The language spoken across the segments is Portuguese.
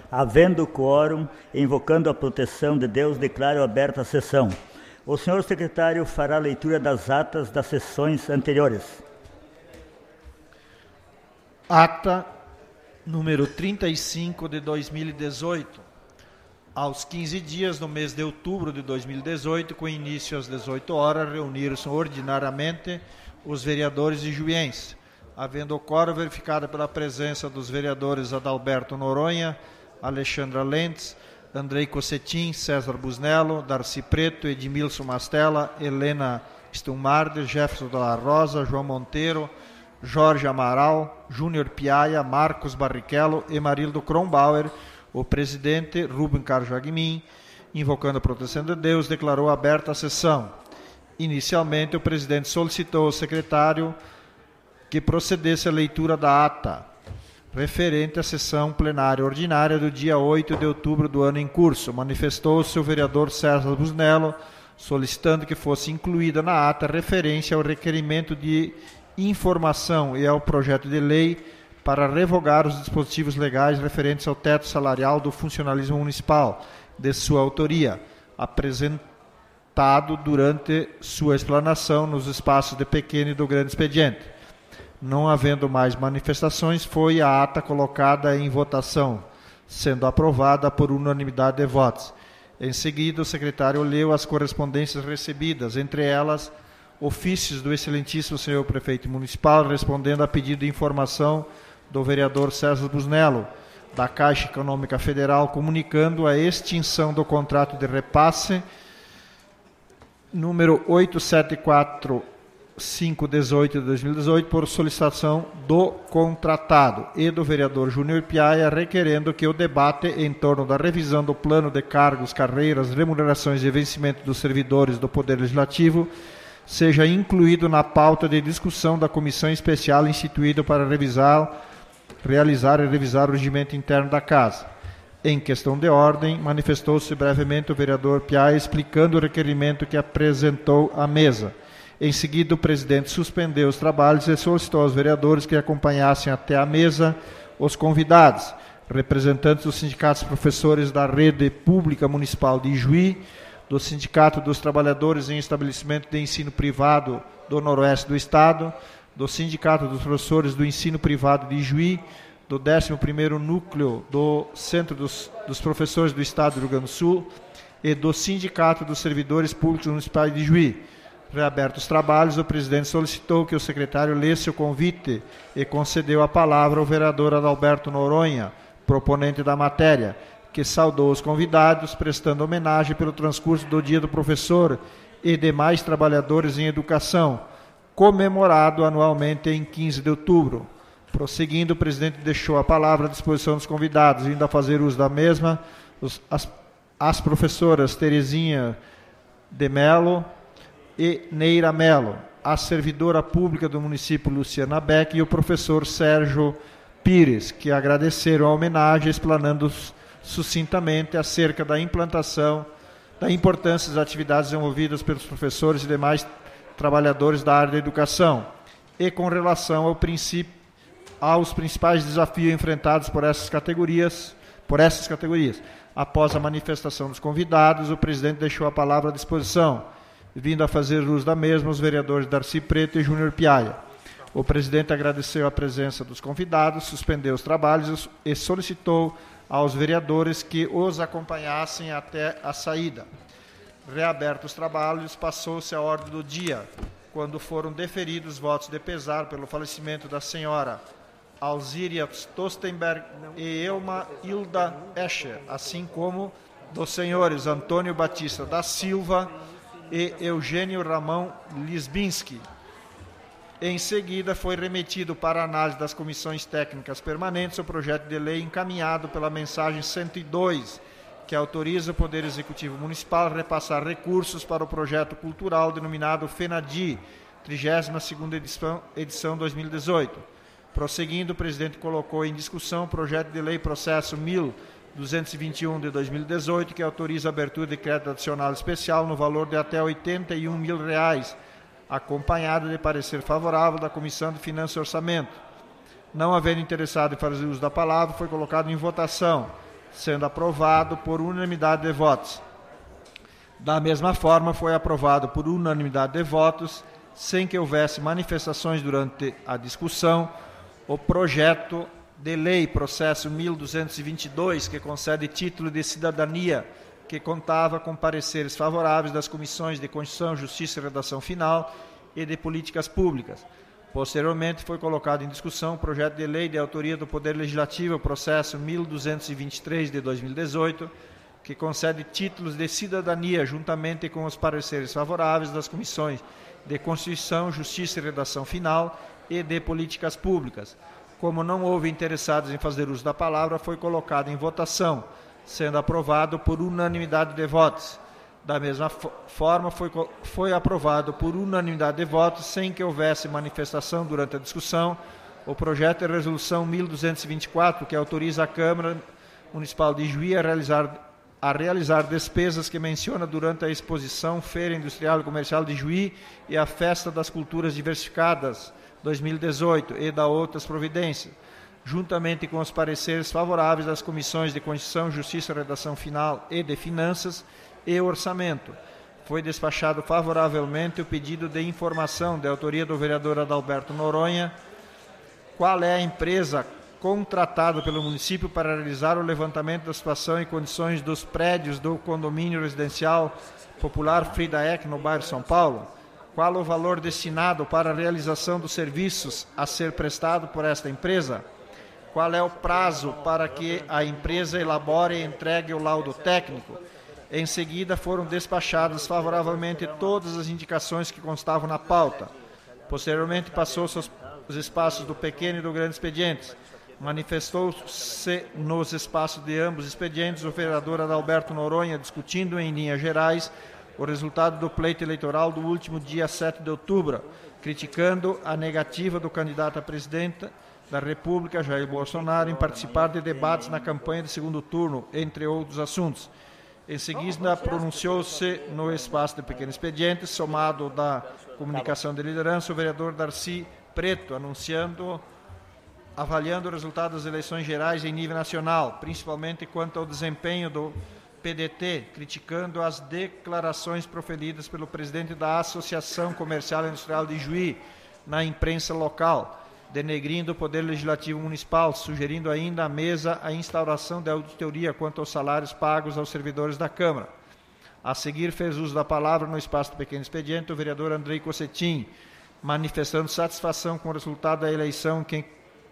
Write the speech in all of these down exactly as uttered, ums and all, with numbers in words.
Havendo quórum, invocando a proteção de Deus, declaro aberta a sessão. O senhor secretário fará a leitura das atas das sessões anteriores. Ata número trinta e cinco de dois mil e dezoito. Aos quinze dias, no mês de outubro de dois mil e dezoito, com início às dezoito horas, reuniram-se ordinariamente os vereadores ijuienses, havendo o quórum verificado pela presença dos vereadores Adalberto Noronha, Alexandra Lentz, Andrei Cossetin, César Busnello, Darcy Preto, Edmilson Mastella, Helena Stummarder, Jefferson da Rosa, João Monteiro, Jorge Amaral, Júnior Piaia, Marcos Barrichello e Marildo Kronbauer. O presidente, Rubem Carjagmin, invocando a proteção de Deus, declarou aberta a sessão. Inicialmente, o presidente solicitou ao secretário que procedesse à leitura da ata referente à sessão plenária ordinária do dia oito de outubro do ano em curso. Manifestou-se o vereador César Busnello, solicitando que fosse incluída na ata referência ao requerimento de informação e ao projeto de lei para revogar os dispositivos legais referentes ao teto salarial do funcionalismo municipal, de sua autoria, apresentado durante sua explanação nos espaços de pequeno e do grande expediente. Não havendo mais manifestações, foi a ata colocada em votação, sendo aprovada por unanimidade de votos. Em seguida, o secretário leu as correspondências recebidas, entre elas, ofícios do excelentíssimo senhor prefeito municipal, respondendo a pedido de informação do vereador César Busnello, da Caixa Econômica Federal, comunicando a extinção do contrato de repasse número oito sete quatro cinco dezoito de dois mil e dezoito por solicitação do contratado, e do vereador Júnior Piaia, requerendo que o debate em torno da revisão do plano de cargos, carreiras, remunerações e vencimento dos servidores do Poder Legislativo seja incluído na pauta de discussão da comissão especial instituída para revisar, realizar e revisar o regimento interno da Casa. Em questão de ordem, manifestou-se brevemente o vereador Piaia, explicando o requerimento que apresentou à mesa. Em seguida, o presidente suspendeu os trabalhos e solicitou aos vereadores que acompanhassem até a mesa os convidados, representantes dos sindicatos professores da rede pública municipal de Ijuí, do Sindicato dos Trabalhadores em Estabelecimento de Ensino Privado do Noroeste do Estado, do Sindicato dos Professores do Ensino Privado de Ijuí, do décimo primeiro Núcleo do Centro dos, dos Professores do Estado do Rio Grande do Sul e do Sindicato dos Servidores Públicos Municipais de Ijuí. Reabertos os trabalhos, o presidente solicitou que o secretário lesse o convite e concedeu a palavra ao vereador Adalberto Noronha, proponente da matéria, que saudou os convidados, prestando homenagem pelo transcurso do Dia do Professor e demais trabalhadores em educação, comemorado anualmente em quinze de outubro. Prosseguindo, o presidente deixou a palavra à disposição dos convidados, indo a fazer uso da mesma os, as, as professoras Terezinha de Melo e Neira Melo, a servidora pública do município Luciana Beck e o professor Sérgio Pires, que agradeceram a homenagem, explanando sucintamente acerca da implantação, da importância das atividades desenvolvidas pelos professores e demais trabalhadores da área da educação, e com relação ao princípio, aos principais desafios enfrentados por essas categorias, por essas categorias. Após a manifestação dos convidados, o presidente deixou a palavra à disposição, vindo a fazer uso da mesma os vereadores Darcy Preto e Júnior Piaia. O presidente agradeceu a presença dos convidados, suspendeu os trabalhos e solicitou aos vereadores que os acompanhassem até a saída. Reabertos os trabalhos, passou-se a ordem do dia, quando foram deferidos votos de pesar pelo falecimento da senhora Alzíria Tostenberg e Elma Hilda Escher, assim como dos senhores Antônio Batista da Silva e Eugênio Ramão Lisbinski. Em seguida, foi remetido para análise das comissões técnicas permanentes o projeto de lei encaminhado pela mensagem cento e dois, que autoriza o Poder Executivo Municipal a repassar recursos para o projeto cultural denominado FENADI, trigésima segunda edição, edição dois mil e dezoito. Prosseguindo, o presidente colocou em discussão o projeto de lei processo mil duzentos e vinte e um de dois mil e dezoito, que autoriza a abertura de crédito adicional especial no valor de até oitenta e um mil reais, acompanhado de parecer favorável da Comissão de Finanças e Orçamento. Não havendo interessado em fazer uso da palavra, foi colocado em votação sendo aprovado por unanimidade de votos. Da mesma forma, foi aprovado por unanimidade de votos, sem que houvesse manifestações durante a discussão, o projeto de lei, processo mil duzentos e vinte e dois, que concede título de cidadania, que contava com pareceres favoráveis das comissões de Constituição, Justiça e Redação Final e de Políticas Públicas. Posteriormente, foi colocado em discussão o projeto de lei de autoria do Poder Legislativo, processo mil duzentos e vinte e três de dois mil e dezoito, que concede títulos de cidadania, juntamente com os pareceres favoráveis das comissões de Constituição, Justiça e Redação Final e de Políticas Públicas. Como não houve interessados em fazer uso da palavra, foi colocado em votação, sendo aprovado por unanimidade de votos. Da mesma forma, foi, foi aprovado por unanimidade de votos, sem que houvesse manifestação durante a discussão, o projeto de resolução mil duzentos e vinte e quatro, que autoriza a Câmara Municipal de Juí a realizar, a realizar despesas que menciona durante a exposição Feira Industrial e Comercial de Juí e a Festa das Culturas Diversificadas dois mil e dezoito e da outras providências, juntamente com os pareceres favoráveis das comissões de Constituição, Justiça, Redação Final e de Finanças e Orçamento. Foi despachado favoravelmente o pedido de informação de autoria do vereador Adalberto Noronha, qual é a empresa contratada pelo município para realizar o levantamento da situação e condições dos prédios do condomínio residencial popular Frida Eck, no bairro São Paulo. Qual o valor destinado para a realização dos serviços a ser prestado por esta empresa? Qual é o prazo para que a empresa elabore e entregue o laudo técnico? Em seguida, foram despachadas favoravelmente todas as indicações que constavam na pauta. Posteriormente, passou-se aos espaços do pequeno e do grande expedientes. Manifestou-se nos espaços de ambos expedientes o vereador Adalberto Noronha, discutindo em linhas gerais o resultado do pleito eleitoral do último dia sete de outubro, criticando a negativa do candidato a presidente da República, Jair Bolsonaro, em participar de debates na campanha de segundo turno, entre outros assuntos. Em seguida, pronunciou-se no espaço de pequeno expediente, somado da comunicação de liderança, o vereador Darcy Preto, anunciando, avaliando o resultado das eleições gerais em nível nacional, principalmente quanto ao desempenho do P D T, criticando as declarações proferidas pelo presidente da Associação Comercial e Industrial de Juí na imprensa local, denegrindo o Poder Legislativo Municipal, sugerindo ainda à mesa a instauração de auditoria quanto aos salários pagos aos servidores da Câmara. A seguir, fez uso da palavra no espaço do pequeno expediente o vereador Andrei Cossetin, manifestando satisfação com o resultado da eleição que,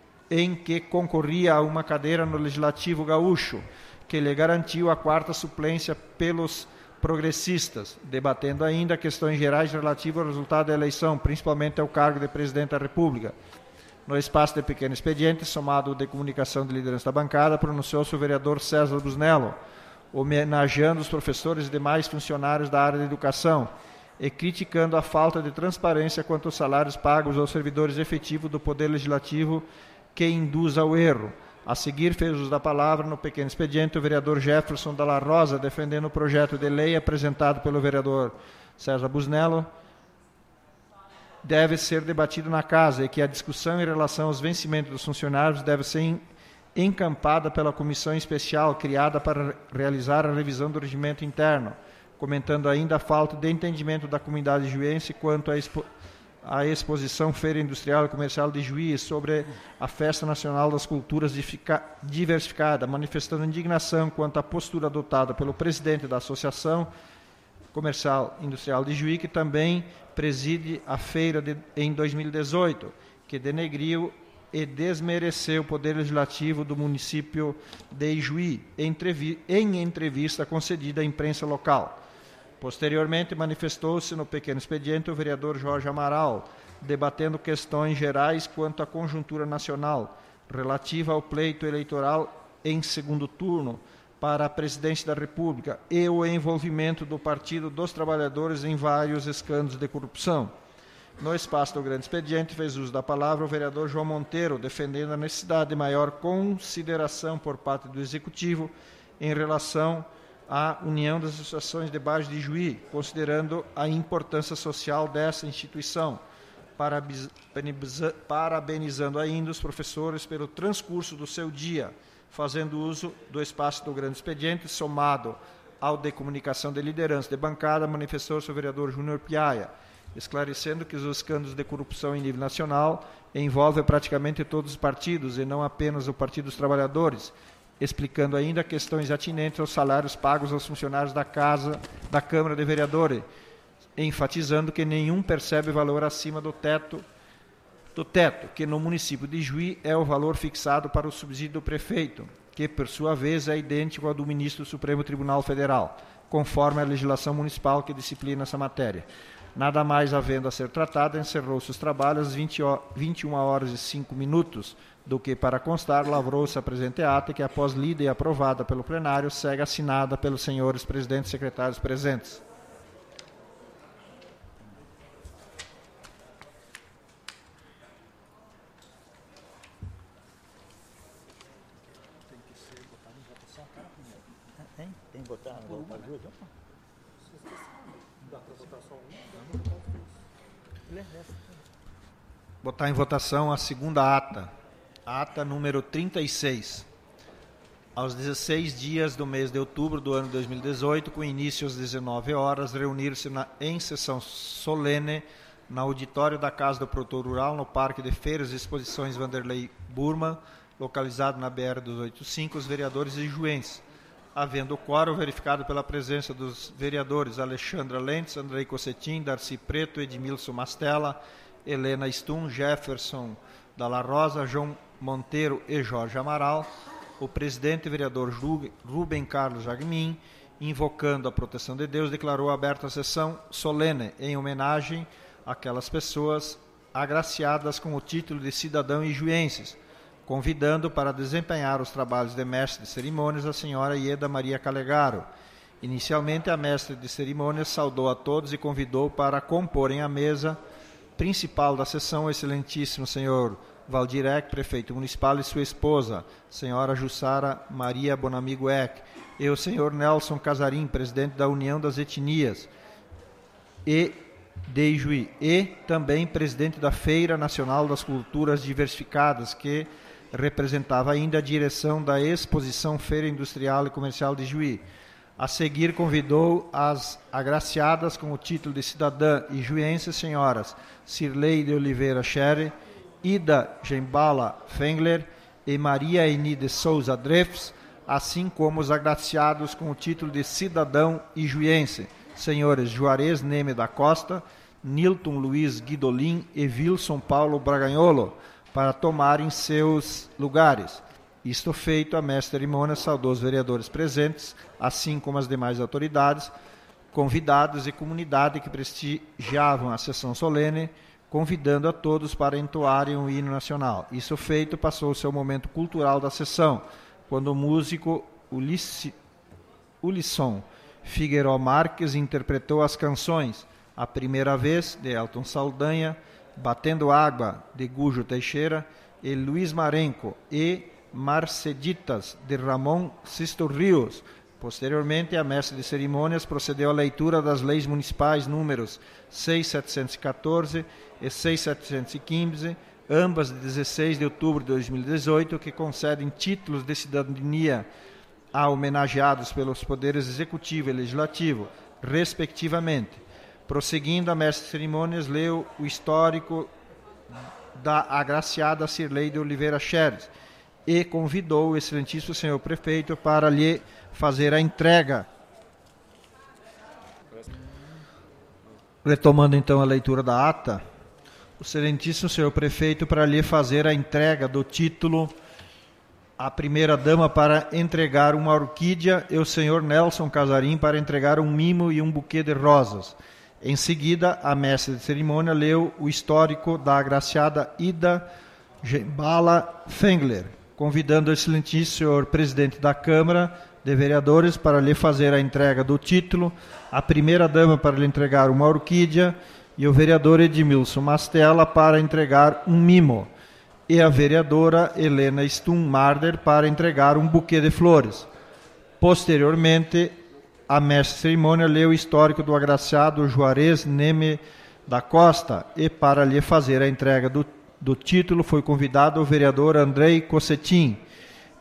em que concorria a uma cadeira no Legislativo Gaúcho, que lhe garantiu a quarta suplência pelos progressistas, debatendo ainda questões gerais relativas ao resultado da eleição, principalmente ao cargo de presidente da República. No espaço de pequeno expediente, somado de comunicação de liderança da bancada, pronunciou-se o vereador César Busnello, homenageando os professores e demais funcionários da área da educação e criticando a falta de transparência quanto aos salários pagos aos servidores efetivos do Poder Legislativo, que induz ao erro. A seguir, fez uso da palavra no pequeno expediente o vereador Jefferson Dalla Rosa, defendendo o projeto de lei apresentado pelo vereador César Busnello, deve ser debatido na casa e que a discussão em relação aos vencimentos dos funcionários deve ser encampada pela comissão especial criada para realizar a revisão do regimento interno, comentando ainda a falta de entendimento da comunidade juiense quanto à expo a exposição Feira Industrial e Comercial de Juí sobre a Festa Nacional das Culturas Diversificada, manifestando indignação quanto à postura adotada pelo presidente da Associação Comercial Industrial de Juí, que também preside a feira de, em dois mil e dezoito, que denegriu e desmereceu o poder legislativo do município de Juí, entrevi em entrevista concedida à imprensa local. Posteriormente, manifestou-se no pequeno expediente o vereador Jorge Amaral, debatendo questões gerais quanto à conjuntura nacional, relativa ao pleito eleitoral em segundo turno para a presidência da República e o envolvimento do Partido dos Trabalhadores em vários escândalos de corrupção. No espaço do grande expediente, fez uso da palavra o vereador João Monteiro, defendendo a necessidade de maior consideração por parte do Executivo em relação à União das Associações de Bairros de Juí, considerando a importância social dessa instituição, parabenizando ainda os professores pelo transcurso do seu dia, fazendo uso do espaço do grande expediente, somado ao de comunicação de liderança de bancada, manifestou-se o vereador Júnior Piaia, esclarecendo que os escândalos de corrupção em nível nacional envolvem praticamente todos os partidos e não apenas o Partido dos Trabalhadores, explicando ainda questões atinentes aos salários pagos aos funcionários da Casa, da Câmara de Vereadores, enfatizando que nenhum percebe valor acima do teto, do teto, que no município de Juí é o valor fixado para o subsídio do prefeito, que por sua vez é idêntico ao do ministro do Supremo Tribunal Federal, conforme a legislação municipal que disciplina essa matéria. Nada mais havendo a ser tratado, encerrou-se os trabalhos às vinte e uma horas e cinco minutos, do que, para constar, lavrou-se a presente ata, que, após lida e aprovada pelo plenário, segue assinada pelos senhores presidentes e secretários presentes. Tem? Tem que botar as duas? Dá para botar só um? Botar em votação a segunda ata, a ata número trinta e seis. Aos dezesseis dias do mês de outubro do ano dois mil e dezoito, com início às dezenove horas, reunir-se na, em sessão solene no auditório da Casa do Produtor Rural, no Parque de Feiras e Exposições Vanderlei Burman, localizado na B R duzentos e oitenta e cinco, os vereadores e juenses, havendo o quórum verificado pela presença dos vereadores Alexandra Lentz, Andrei Cossetin, Darcy Preto, Edmilson Mastella, Helena Stum, Jefferson Dalla Rosa, João Monteiro e Jorge Amaral, o presidente vereador Rubem Carlos Jagmin, invocando a proteção de Deus, declarou aberta a sessão solene em homenagem àquelas pessoas agraciadas com o título de cidadão e juenses, convidando para desempenhar os trabalhos de mestre de cerimônias a senhora Ieda Maria Calegaro. Inicialmente, a mestre de cerimônias saudou a todos e convidou para comporem a mesa principal da sessão o excelentíssimo senhor Valdirec, prefeito municipal, e sua esposa, senhora Jussara Maria Bonamigo Eck, e o senhor Nelson Casarim, presidente da União das Etnias, e de Ijuí, e também presidente da Feira Nacional das Culturas Diversificadas, que representava ainda a direção da Exposição Feira Industrial e Comercial de Juí. A seguir, convidou as agraciadas com o título de cidadã e juense, senhoras Cirlei de Oliveira Scherre, Ida Gembala Fengler e Maria Eni de Souza Drefs, assim como os agraciados com o título de cidadão e juense, senhores Juarez Neme da Costa, Nilton Luiz Guidolin e Wilson Paulo Braganholo, para tomarem seus lugares. Isto feito, a mestre de cerimônia saudou os vereadores presentes, assim como as demais autoridades, convidados e comunidade que prestigiavam a sessão solene, convidando a todos para entoarem o hino nacional. Isso feito, passou o seu momento cultural da sessão, quando o músico Ulissi, Ulisson Figueiró Marques interpretou as canções A Primeira Vez, de Elton Saldanha, Batendo Água, de Gujo Teixeira, e Luiz Marenco, e Marceditas, de Ramon Sisto Rios. Posteriormente, a mestre de cerimônias procedeu à leitura das leis municipais números seis mil setecentos e quatorze e seis mil setecentos e quinze, ambas de dezesseis de outubro de dois mil e dezoito, que concedem títulos de cidadania a homenageados pelos poderes executivo e legislativo, respectivamente. Prosseguindo, a mestre de cerimônias leu o histórico da agraciada Cirlei de Oliveira Scherres e convidou o excelentíssimo senhor prefeito para lhe fazer a entrega. Retomando então a leitura da ata, o excelentíssimo senhor prefeito para lhe fazer a entrega do título a primeira-dama para entregar uma orquídea e o senhor Nelson Casarim para entregar um mimo e um buquê de rosas. Em seguida, a mestre de cerimônia leu o histórico da agraciada Ida Gembala Fengler, convidando o excelentíssimo senhor presidente da Câmara de Vereadores para lhe fazer a entrega do título, a primeira-dama para lhe entregar uma orquídea e o vereador Edmilson Mastella para entregar um mimo, e a vereadora Helena Stum Marder para entregar um buquê de flores. Posteriormente, a mestre de cerimônia leu o histórico do agraciado Juarez Neme da Costa e, para lhe fazer a entrega do, do título, foi convidado o vereador Andrei Cossetin.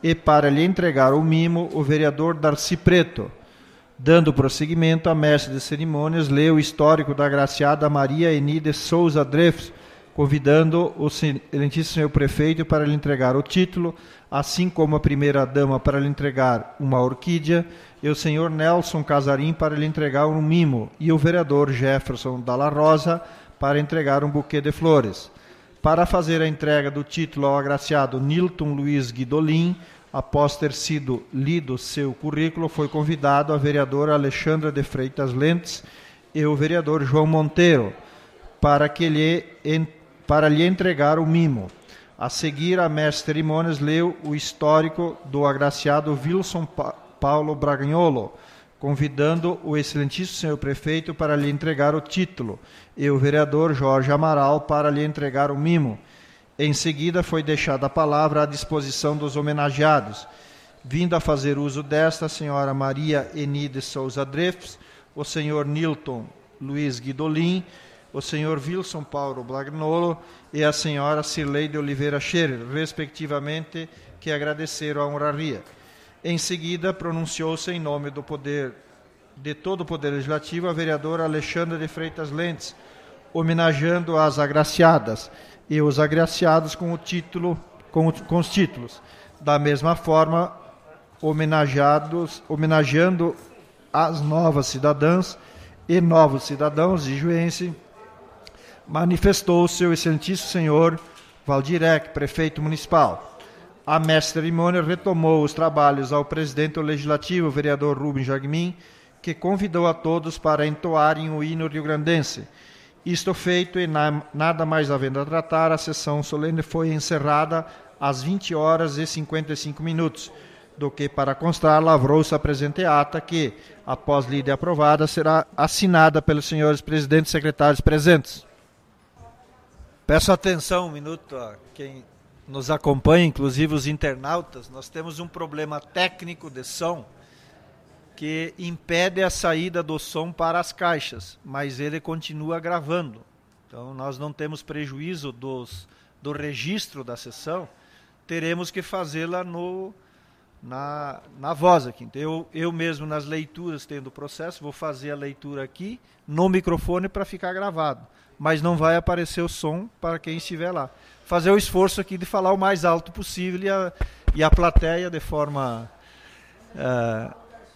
e para lhe entregar o mimo, o vereador Darcy Preto. Dando prosseguimento, a mestre de cerimônias lê o histórico da agraciada Maria Eni de Souza Dreyfus, convidando o excelentíssimo senhor prefeito para lhe entregar o título, assim como a primeira-dama para lhe entregar uma orquídea, e o senhor Nelson Casarim para lhe entregar um mimo, e o vereador Jefferson Dalla Rosa para entregar um buquê de flores. Para fazer a entrega do título ao agraciado Nilton Luiz Guidolin, após ter sido lido seu currículo, foi convidado a vereadora Alexandra de Freitas Lentes e o vereador João Monteiro para, que lhe, para lhe entregar o mimo. A seguir, a mestre de cerimônias leu o histórico do agraciado Wilson pa Paulo Bragnolo, convidando o excelentíssimo senhor prefeito para lhe entregar o título, e o vereador Jorge Amaral para lhe entregar o mimo. Em seguida, foi deixada a palavra à disposição dos homenageados. Vindo a fazer uso desta, a senhora Maria Eni de Souza Dreyfus, o senhor Nilton Luiz Guidolin, o senhor Wilson Paulo Blagnolo e a senhora Cirlei de Oliveira Scherer, respectivamente, que agradeceram a honraria. Em seguida, pronunciou-se em nome do poder, de todo o Poder Legislativo, a vereadora Alexandra de Freitas Lentes, homenageando as agraciadas e os agraciados com o título, com, com os títulos. Da mesma forma, homenageados, homenageando as novas cidadãs e novos cidadãos de Juense, manifestou o seu excelentíssimo senhor Valdirec, prefeito municipal. A mestre de cerimônia retomou os trabalhos ao presidente do Legislativo, o vereador Rubem Jagmin, que convidou a todos para entoarem o hino rio-grandense. Isto feito e na, nada mais havendo a tratar, a sessão solene foi encerrada às vinte horas e cinquenta e cinco minutos, do que, para constar, lavrou-se a presente ata que, após lida e aprovada, será assinada pelos senhores presidentes e secretários presentes. Peço atenção um minuto a quem nos acompanha, inclusive os internautas. Nós temos um problema técnico de som que impede a saída do som para as caixas, mas ele continua gravando. Então, nós não temos prejuízo dos, do registro da sessão, teremos que fazê-la no, na, na voz aqui. Então, eu, eu mesmo, nas leituras, tendo o processo, vou fazer a leitura aqui no microfone para ficar gravado, mas não vai aparecer o som para quem estiver lá. Fazer o esforço aqui de falar o mais alto possível e a, e a plateia de forma... Uh,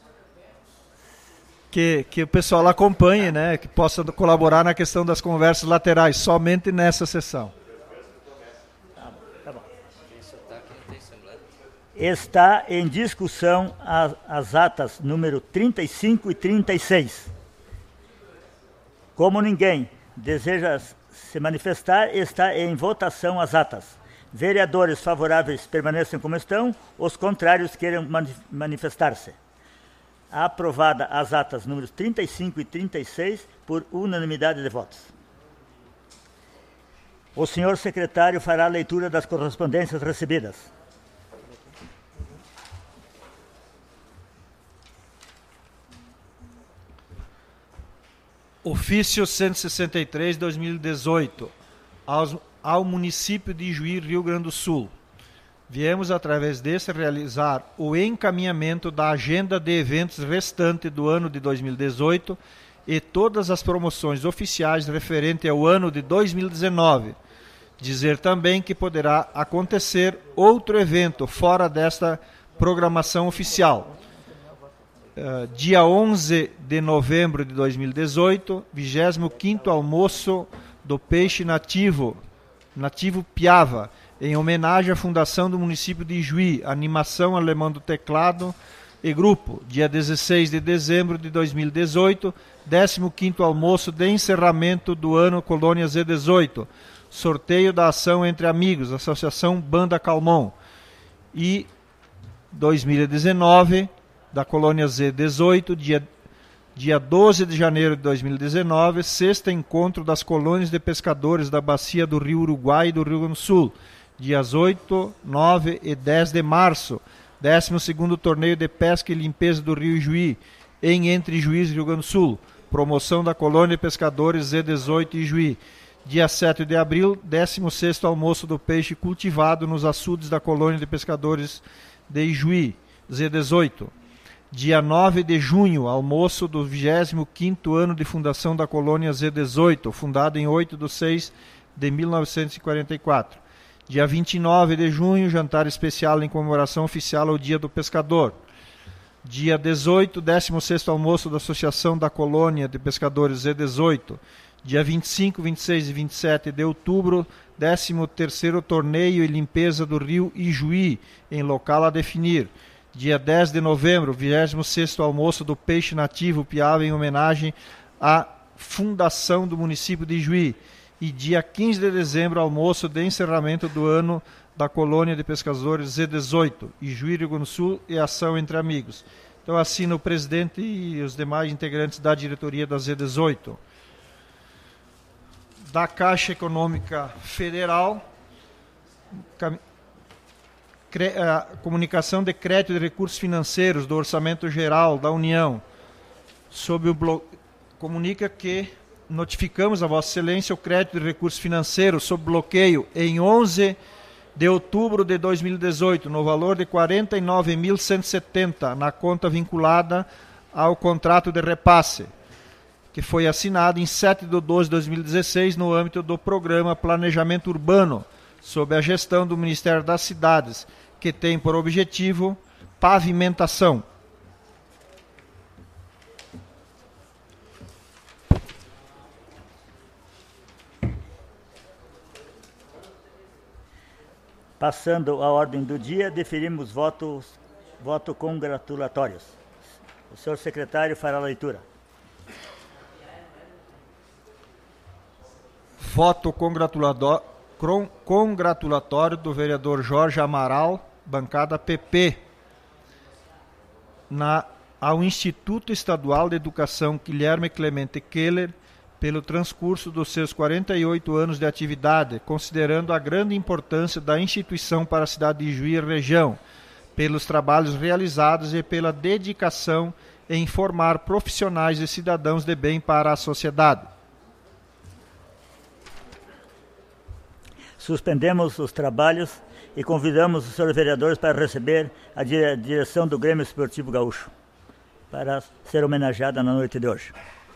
Que, que o pessoal acompanhe, né, que possa colaborar na questão das conversas laterais, somente nessa sessão. Tá bom, tá bom. Está em discussão as, as atas número trinta e cinco e trinta e seis. Como ninguém deseja se manifestar, está em votação as atas. Vereadores favoráveis permaneçam como estão, os contrários queiram manifestar-se. Aprovada as atas números trinta e cinco e trinta e seis por unanimidade de votos. O senhor secretário fará a leitura das correspondências recebidas. Ofício cento e sessenta e três, dois mil e dezoito, aos, ao município de Ijuí, Rio Grande do Sul. Viemos, através desse, realizar o encaminhamento da agenda de eventos restante do ano de dois mil e dezoito e todas as promoções oficiais referente ao ano de dois mil e dezenove. Dizer também que poderá acontecer outro evento fora desta programação oficial. Uh, dia onze de novembro de dois mil e dezoito, vigésimo quinto almoço do peixe nativo, nativo Piava, em homenagem à fundação do município de Ijuí, animação alemã do teclado e grupo. Dia dezesseis de dezembro de dois mil e dezoito, décimo quinto almoço de encerramento do ano Colônia Z dezoito, sorteio da ação entre amigos, Associação Banda Calmon. E dois mil e dezenove, da Colônia Z dezoito, dia, dia doze de janeiro de dois mil e dezenove, sexto encontro das colônias de pescadores da bacia do Rio Uruguai e do Rio Grande do Sul. Dias oito, nove e dez de março, décimo segundo torneio de pesca e limpeza do Rio Ijuí, em Entre Ijuí e Rio Grande do Sul, promoção da Colônia de Pescadores Z dezoito e Ijuí. Dia sete de abril, décimo sexto almoço do peixe cultivado nos açudes da colônia de pescadores de Ijuí, Z dezoito. Dia nove de junho, almoço do vigésimo quinto ano de fundação da colônia Z dezoito, fundada em oito de seis de mil novecentos e quarenta e quatro. Dia vinte e nove de junho, jantar especial em comemoração oficial ao Dia do Pescador. Dia dezoito, décimo sexto almoço da Associação da Colônia de Pescadores Z dezoito. Dia vinte e cinco, vinte e seis e vinte e sete de outubro, décimo terceiro torneio e limpeza do rio Ijuí, em local a definir. Dia dez de novembro, vigésimo sexto almoço do peixe nativo Piava, em homenagem à fundação do município de Ijuí. E dia quinze de dezembro, almoço de encerramento do ano da colônia de pescadores Z dezoito, Ijuí, Rio Grande do Sul, e ação entre amigos. Então assina o presidente e os demais integrantes da diretoria da Z dezoito. Da Caixa Econômica Federal, a comunicação de crédito de recursos financeiros do Orçamento Geral da União, sob o blo... comunica que notificamos a Vossa Excelência o crédito de recursos financeiros sob bloqueio em onze de outubro de dois mil e dezoito, no valor de quarenta e nove mil cento e setenta, na conta vinculada ao contrato de repasse, que foi assinado em sete de doze de dois mil e dezesseis no âmbito do programa Planejamento Urbano, sob a gestão do Ministério das Cidades, que tem por objetivo pavimentação. Passando à ordem do dia, deferimos votos, voto congratulatórios. O senhor secretário fará a leitura. Voto congratulatório, congratulatório do vereador Jorge Amaral, bancada P P, na, ao Instituto Estadual de Educação Guilherme Clemente Keller, pelo transcurso dos seus quarenta e oito anos de atividade, considerando a grande importância da instituição para a cidade de Ijuí e região, pelos trabalhos realizados e pela dedicação em formar profissionais e cidadãos de bem para a sociedade. Suspendemos os trabalhos e convidamos os senhores vereadores para receber a direção do Grêmio Esportivo Gaúcho, para ser homenageada na noite de hoje.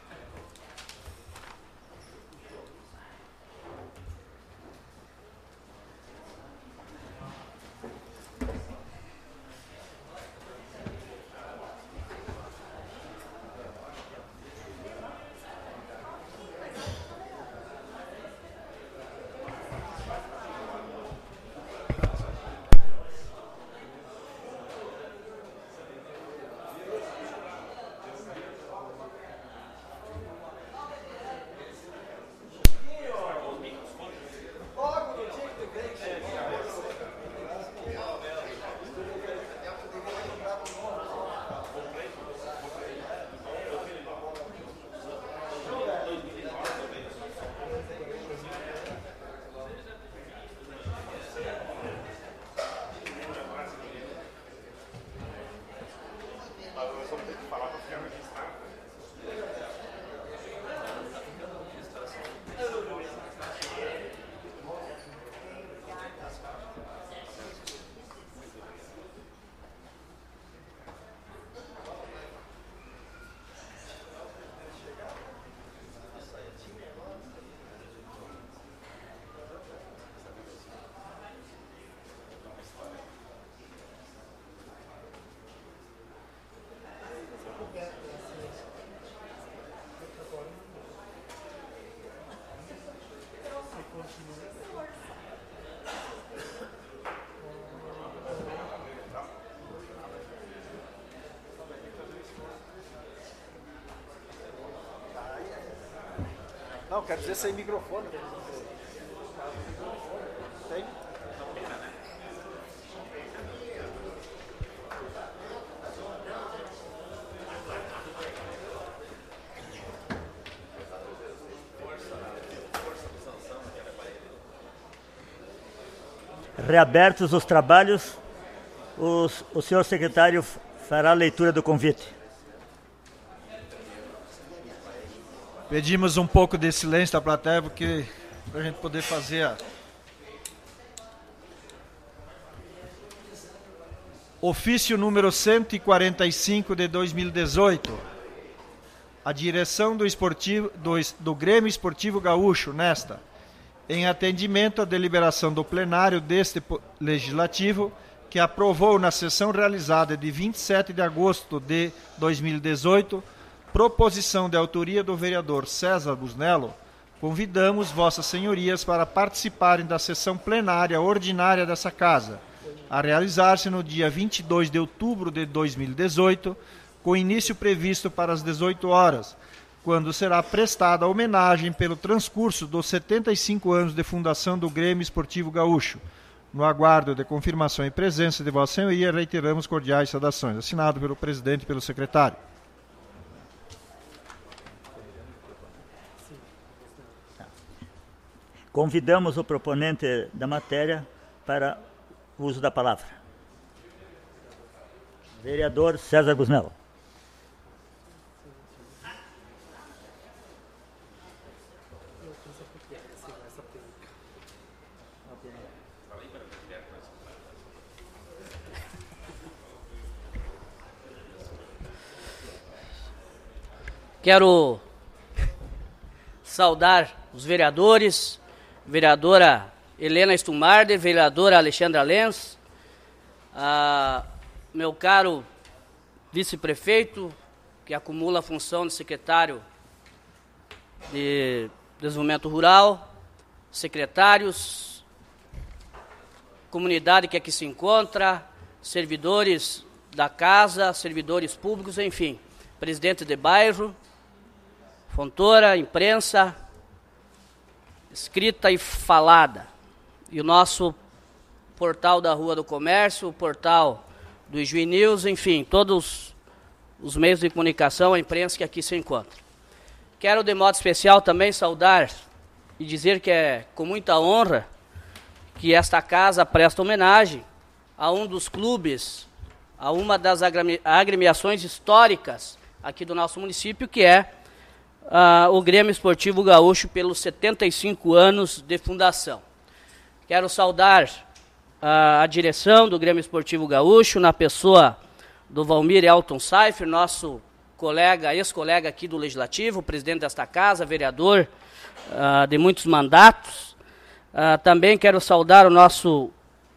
Não, quero dizer sem microfone. Tem? Reabertos os trabalhos, os, o senhor secretário fará a leitura do convite. Pedimos um pouco de silêncio da plateia, porque para a gente poder fazer a... Ofício número cento e quarenta e cinco de dois mil e dezoito. A direção do, esportivo, do, do Grêmio Esportivo Gaúcho, nesta, em atendimento à deliberação do plenário deste legislativo, que aprovou na sessão realizada de vinte e sete de agosto de dois mil e dezoito, proposição de autoria do vereador César Busnello, convidamos vossas senhorias para participarem da sessão plenária ordinária dessa casa, a realizar-se no dia vinte e dois de outubro de dois mil e dezoito, com início previsto para as dezoito horas, quando será prestada homenagem pelo transcurso dos setenta e cinco anos de fundação do Grêmio Esportivo Gaúcho. No aguardo de confirmação e presença de vossa senhoria, reiteramos cordiais saudações. Assinado pelo presidente e pelo secretário. Convidamos o proponente da matéria para o uso da palavra. Vereador César Busnello. Quero saudar os vereadores, vereadora Helena Stumarder, vereadora Alexandra Lenz, a meu caro vice-prefeito, que acumula a função de secretário de Desenvolvimento Rural, secretários, comunidade que aqui se encontra, servidores da casa, servidores públicos, enfim, presidente de bairro, fontora, imprensa, escrita e falada. E o nosso portal da Rua do Comércio, o portal do Ijuí News, enfim, todos os meios de comunicação, a imprensa que aqui se encontra. Quero, de modo especial, também saudar e dizer que é com muita honra que esta casa presta homenagem a um dos clubes, a uma das agremiações históricas aqui do nosso município, que é Uh, o Grêmio Esportivo Gaúcho pelos setenta e cinco anos de fundação. Quero saudar uh, a direção do Grêmio Esportivo Gaúcho, na pessoa do Valmir Elton Seifer, nosso colega, ex-colega aqui do Legislativo, presidente desta casa, vereador uh, de muitos mandatos. Uh, também quero saudar o nosso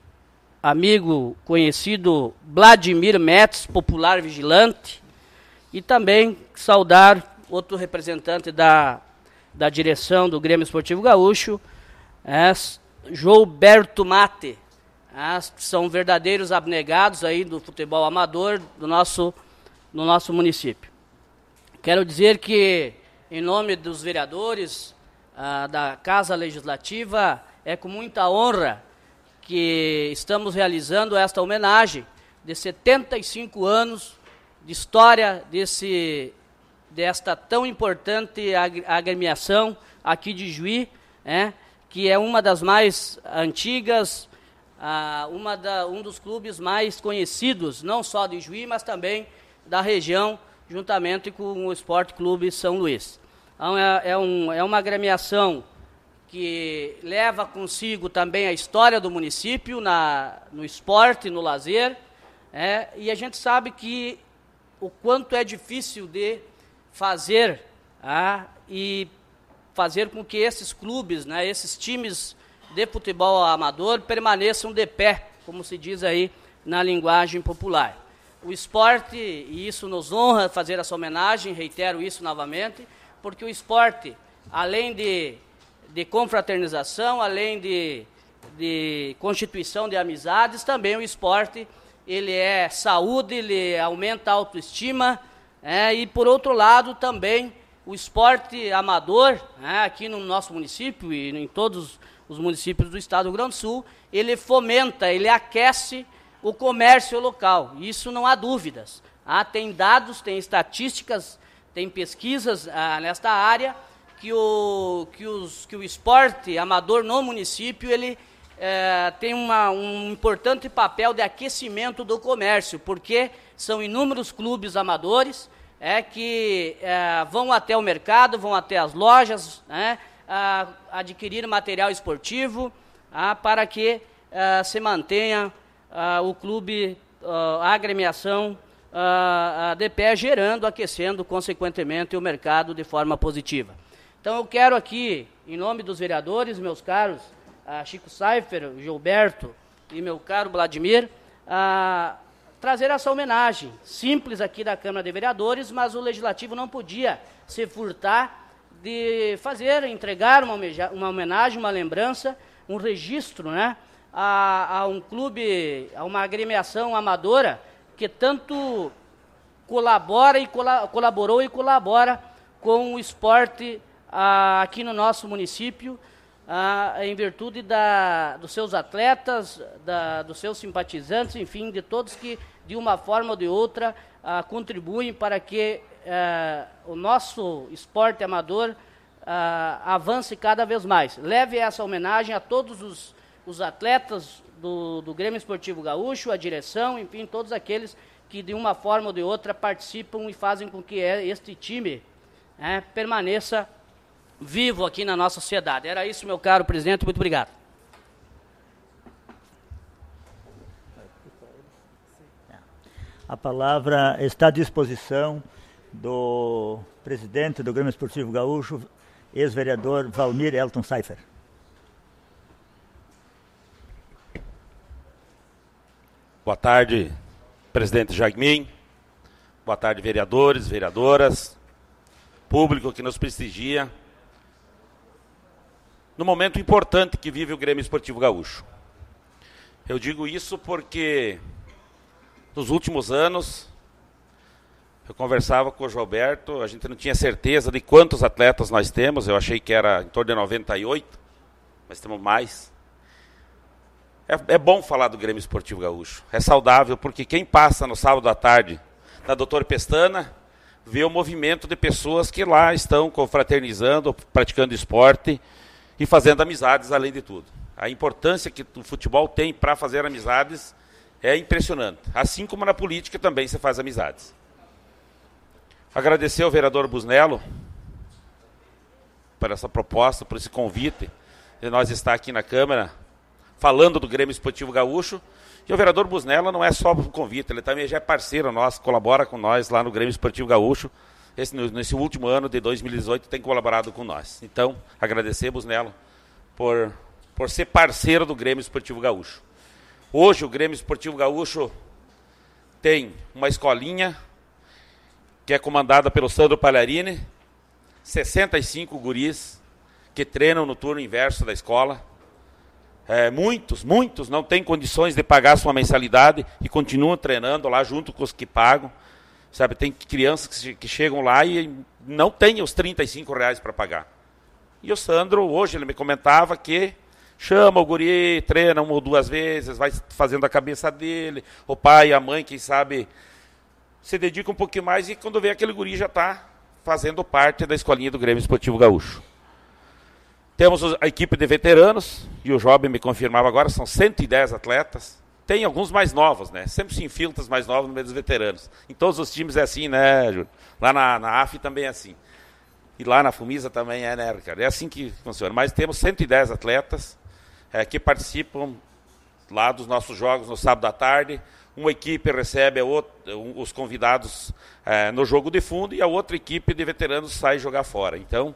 amigo conhecido Vladimir Metz, popular vigilante, e também saudar outro representante da, da direção do Grêmio Esportivo Gaúcho, é Gilberto Mate, é, são verdadeiros abnegados aí do futebol amador do nosso, no nosso município. Quero dizer que, em nome dos vereadores ah, da Casa Legislativa, é com muita honra que estamos realizando esta homenagem de setenta e cinco anos de história desse desta tão importante agremiação aqui de Ijuí, é, que é uma das mais antigas, ah, uma da, um dos clubes mais conhecidos, não só de Ijuí, mas também da região, juntamente com o Esporte Clube São Luís. Então, é, é, um, é uma agremiação que leva consigo também a história do município na, no esporte, no lazer, é, e a gente sabe que o quanto é difícil de fazer ah, e fazer com que esses clubes, né, esses times de futebol amador permaneçam de pé, como se diz aí na linguagem popular. O esporte, e isso nos honra fazer essa homenagem, reitero isso novamente, porque o esporte, além de, de confraternização, além de, de constituição de amizades, também o esporte, ele é saúde, ele aumenta a autoestima. É, e, por outro lado, também o esporte amador, é, aqui no nosso município e em todos os municípios do estado do Rio Grande do Sul, ele fomenta, ele aquece o comércio local. Isso não há dúvidas. Ah, tem dados, tem estatísticas, tem pesquisas ah, nesta área que o, que, os, que o esporte amador no município ele, é, tem uma, um importante papel de aquecimento do comércio, porque são inúmeros clubes amadores é, que é, vão até o mercado, vão até as lojas, né, ah, adquirir material esportivo, ah, para que ah, se mantenha ah, o clube, ah, a agremiação ah, de pé, gerando, aquecendo, consequentemente, o mercado de forma positiva. Então eu quero aqui, em nome dos vereadores, meus caros, ah, Chico Seifer, Gilberto e meu caro Vladimir, ah, trazer essa homenagem simples aqui da Câmara de Vereadores, mas o Legislativo não podia se furtar de fazer, entregar uma, uma homenagem, uma lembrança, um registro, né, a, a um clube, a uma agremiação amadora que tanto colabora e cola, colaborou e colabora com o esporte ah, aqui no nosso município, ah, em virtude da, dos seus atletas, da, dos seus simpatizantes, enfim, de todos que, de uma forma ou de outra, ah, contribuem para que ah, o nosso esporte amador ah, avance cada vez mais. Leve essa homenagem a todos os, os atletas do, do Grêmio Esportivo Gaúcho, a direção, enfim, todos aqueles que, de uma forma ou de outra, participam e fazem com que este time né, permaneça vivo aqui na nossa sociedade. Era isso, meu caro presidente, muito obrigado. A palavra está à disposição do presidente do Grêmio Esportivo Gaúcho, ex-vereador Valmir Elton Seifer. Boa tarde, presidente Jagmin. Boa tarde, vereadores, vereadoras, público que nos prestigia no momento importante que vive o Grêmio Esportivo Gaúcho. Eu digo isso porque nos últimos anos eu conversava com o Gilberto, a gente não tinha certeza de quantos atletas nós temos, eu achei que era em torno de noventa e oito, mas temos mais. É, é bom falar do Grêmio Esportivo Gaúcho, é saudável, porque quem passa no sábado à tarde na Doutor Pestana vê o movimento de pessoas que lá estão confraternizando, praticando esporte e fazendo amizades além de tudo. A importância que o futebol tem para fazer amizades é impressionante. Assim como na política também se faz amizades. Agradecer ao vereador Busnello por essa proposta, por esse convite de nós estar aqui na Câmara falando do Grêmio Esportivo Gaúcho. E o vereador Busnello não é só um convite, ele também já é parceiro nosso, colabora com nós lá no Grêmio Esportivo Gaúcho. Esse, nesse último ano de dois mil e dezoito tem colaborado com nós. Então, agradecer, Busnello, por, por ser parceiro do Grêmio Esportivo Gaúcho. Hoje o Grêmio Esportivo Gaúcho tem uma escolinha que é comandada pelo Sandro Palharini, sessenta e cinco guris que treinam no turno inverso da escola. É, muitos, muitos não têm condições de pagar sua mensalidade e continuam treinando lá junto com os que pagam. Sabe, tem crianças que, que chegam lá e não têm os trinta e cinco reais para pagar. E o Sandro, hoje, ele me comentava que chama o guri, treina uma ou duas vezes, vai fazendo a cabeça dele, o pai e a mãe, quem sabe, se dedica um pouquinho mais e quando vê aquele guri já está fazendo parte da escolinha do Grêmio Esportivo Gaúcho. Temos a equipe de veteranos, e o Jovem me confirmava agora, são cento e dez atletas. Tem alguns mais novos, né? Sempre se infiltra os mais novos no meio dos veteranos. Em todos os times é assim, né, Júlio? Lá na, na A F também é assim. E lá na Fumisa também é, né, Ricardo? É assim que funciona. Mas temos cento e dez atletas é, que participam lá dos nossos jogos no sábado à tarde. Uma equipe recebe a outra, um, os convidados é, no jogo de fundo e a outra equipe de veteranos sai jogar fora. Então,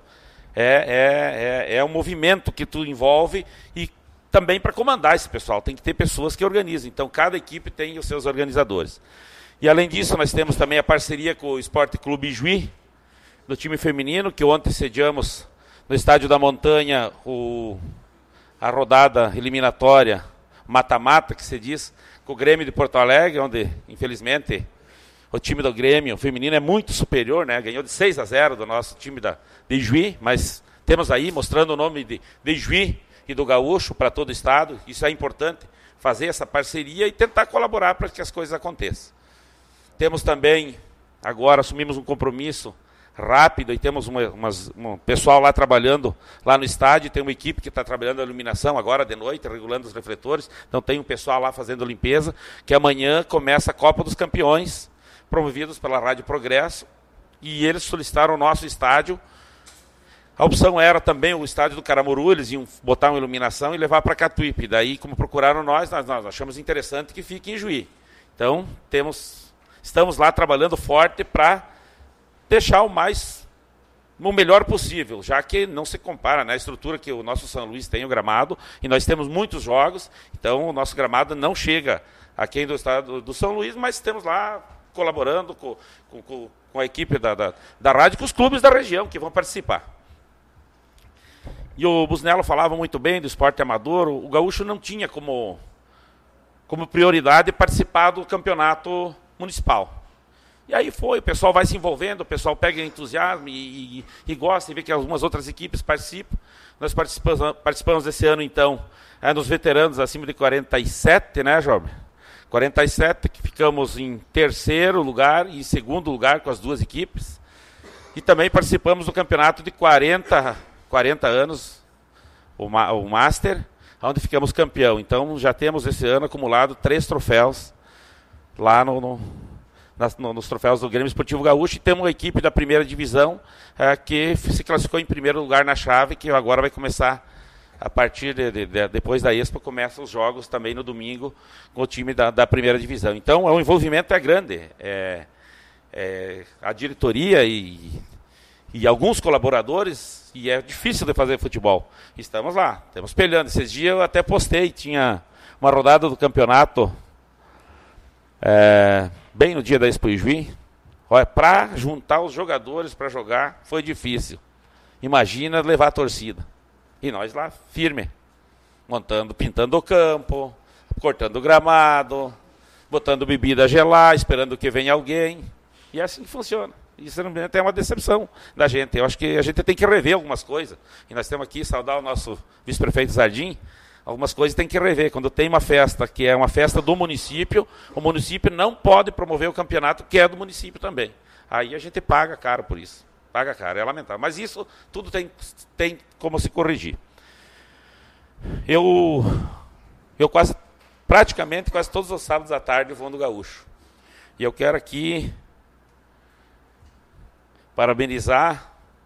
é, é, é, é um movimento que tu envolve e também para comandar esse pessoal, tem que ter pessoas que organizam. Então, cada equipe tem os seus organizadores. E, além disso, nós temos também a parceria com o Esporte Clube Ijuí, do time feminino, que ontem sediamos no Estádio da Montanha o, a rodada eliminatória, mata-mata, que se diz, com o Grêmio de Porto Alegre, onde, infelizmente, o time do Grêmio feminino é muito superior, né? Ganhou de seis a zero do nosso time da, de Ijuí, mas temos aí, mostrando o nome de, de Ijuí, e do Gaúcho para todo o estado. Isso é importante, fazer essa parceria e tentar colaborar para que as coisas aconteçam. Temos também, agora assumimos um compromisso rápido e temos uma, umas, um pessoal lá trabalhando lá no estádio, tem uma equipe que está trabalhando a iluminação agora de noite, regulando os refletores, então tem um pessoal lá fazendo limpeza, que amanhã começa a Copa dos Campeões, promovidos pela Rádio Progresso, e eles solicitaram o nosso estádio A opção era também o estádio do Caramuru, eles iam botar uma iluminação e levar para Catuípe. Daí, como procuraram nós, nós, nós achamos interessante que fique em Juí. Então, temos, estamos lá trabalhando forte para deixar o mais, o melhor possível, já que não se compara, né, a estrutura que o nosso São Luís tem, o gramado, e nós temos muitos jogos, então o nosso gramado não chega aqui do estado do São Luís, mas estamos lá colaborando com, com, com a equipe da, da, da rádio, com os clubes da região que vão participar. E o Busnello falava muito bem do esporte amador, o gaúcho não tinha como, como prioridade participar do campeonato municipal. E aí foi, o pessoal vai se envolvendo, o pessoal pega entusiasmo e, e, e gosta e vê que algumas outras equipes participam. Nós participamos, participamos esse ano, então, é, nos veteranos acima de quarenta e sete, né, Job? quarenta e sete, que ficamos em terceiro lugar e em segundo lugar com as duas equipes. E também participamos do campeonato de quarenta anos, o, o Master, onde ficamos campeão. Então já temos esse ano acumulado três troféus lá no, no, nas, no, nos troféus do Grêmio Esportivo Gaúcho, e temos uma equipe da primeira divisão é, que se classificou em primeiro lugar na chave, que agora vai começar a partir de, de, de depois da Expo, começam os jogos também no domingo com o time da, da primeira divisão. Então o envolvimento é grande, é, é, a diretoria e, e alguns colaboradores. E é difícil de fazer futebol. Estamos lá, estamos peleando. Esses dias eu até postei, tinha uma rodada do campeonato é, bem no dia da Expo Juí. Olha, para juntar os jogadores para jogar foi difícil. Imagina levar a torcida. E nós lá, firme, montando, pintando o campo, cortando o gramado, botando bebida a gelar, esperando que venha alguém. E é assim que funciona. Isso é uma decepção da gente. Eu acho que a gente tem que rever algumas coisas. E nós temos aqui, saudar o nosso vice-prefeito Zardim, algumas coisas tem que rever. Quando tem uma festa que é uma festa do município, o município não pode promover o campeonato que é do município também. Aí a gente paga caro por isso. Paga caro, é lamentável. Mas isso tudo tem, tem como se corrigir. Eu, eu quase, praticamente, quase todos os sábados à tarde vou no Gaúcho. E eu quero aqui parabenizar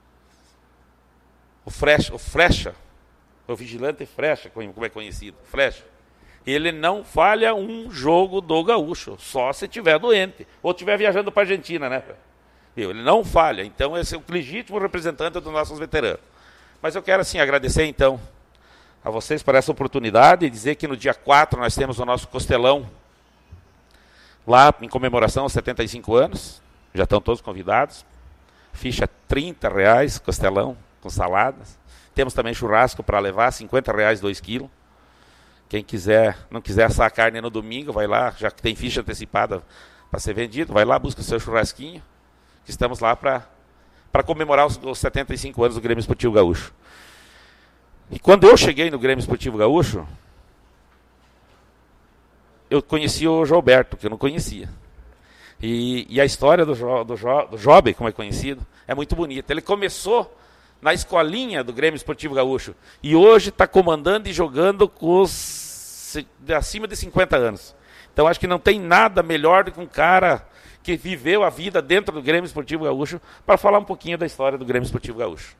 o Frecha, o Frecha, o vigilante Frecha, como é conhecido, Frecha. Ele não falha um jogo do Gaúcho, só se estiver doente, ou estiver viajando para a Argentina, né? Ele não falha, então esse é o legítimo representante dos nossos veteranos. Mas eu quero, assim, agradecer, então, a vocês por essa oportunidade e dizer que no dia quatro nós temos o nosso costelão lá em comemoração aos setenta e cinco anos, já estão todos convidados. Ficha trinta reais, costelão, com saladas. Temos também churrasco para levar, cinquenta reais, dois quilos. Quem quiser, não quiser assar carne no domingo, vai lá, já que tem ficha antecipada para ser vendido, vai lá, busca o seu churrasquinho, que estamos lá para comemorar os, os setenta e cinco anos do Grêmio Esportivo Gaúcho. E quando eu cheguei no Grêmio Esportivo Gaúcho, eu conheci o Gilberto, que eu não conhecia. E, e a história do, jo, do, jo, do Job, como é conhecido, é muito bonita. Ele começou na escolinha do Grêmio Esportivo Gaúcho e hoje está comandando e jogando com os acima de cinquenta anos. Então acho que não tem nada melhor do que um cara que viveu a vida dentro do Grêmio Esportivo Gaúcho para falar um pouquinho da história do Grêmio Esportivo Gaúcho.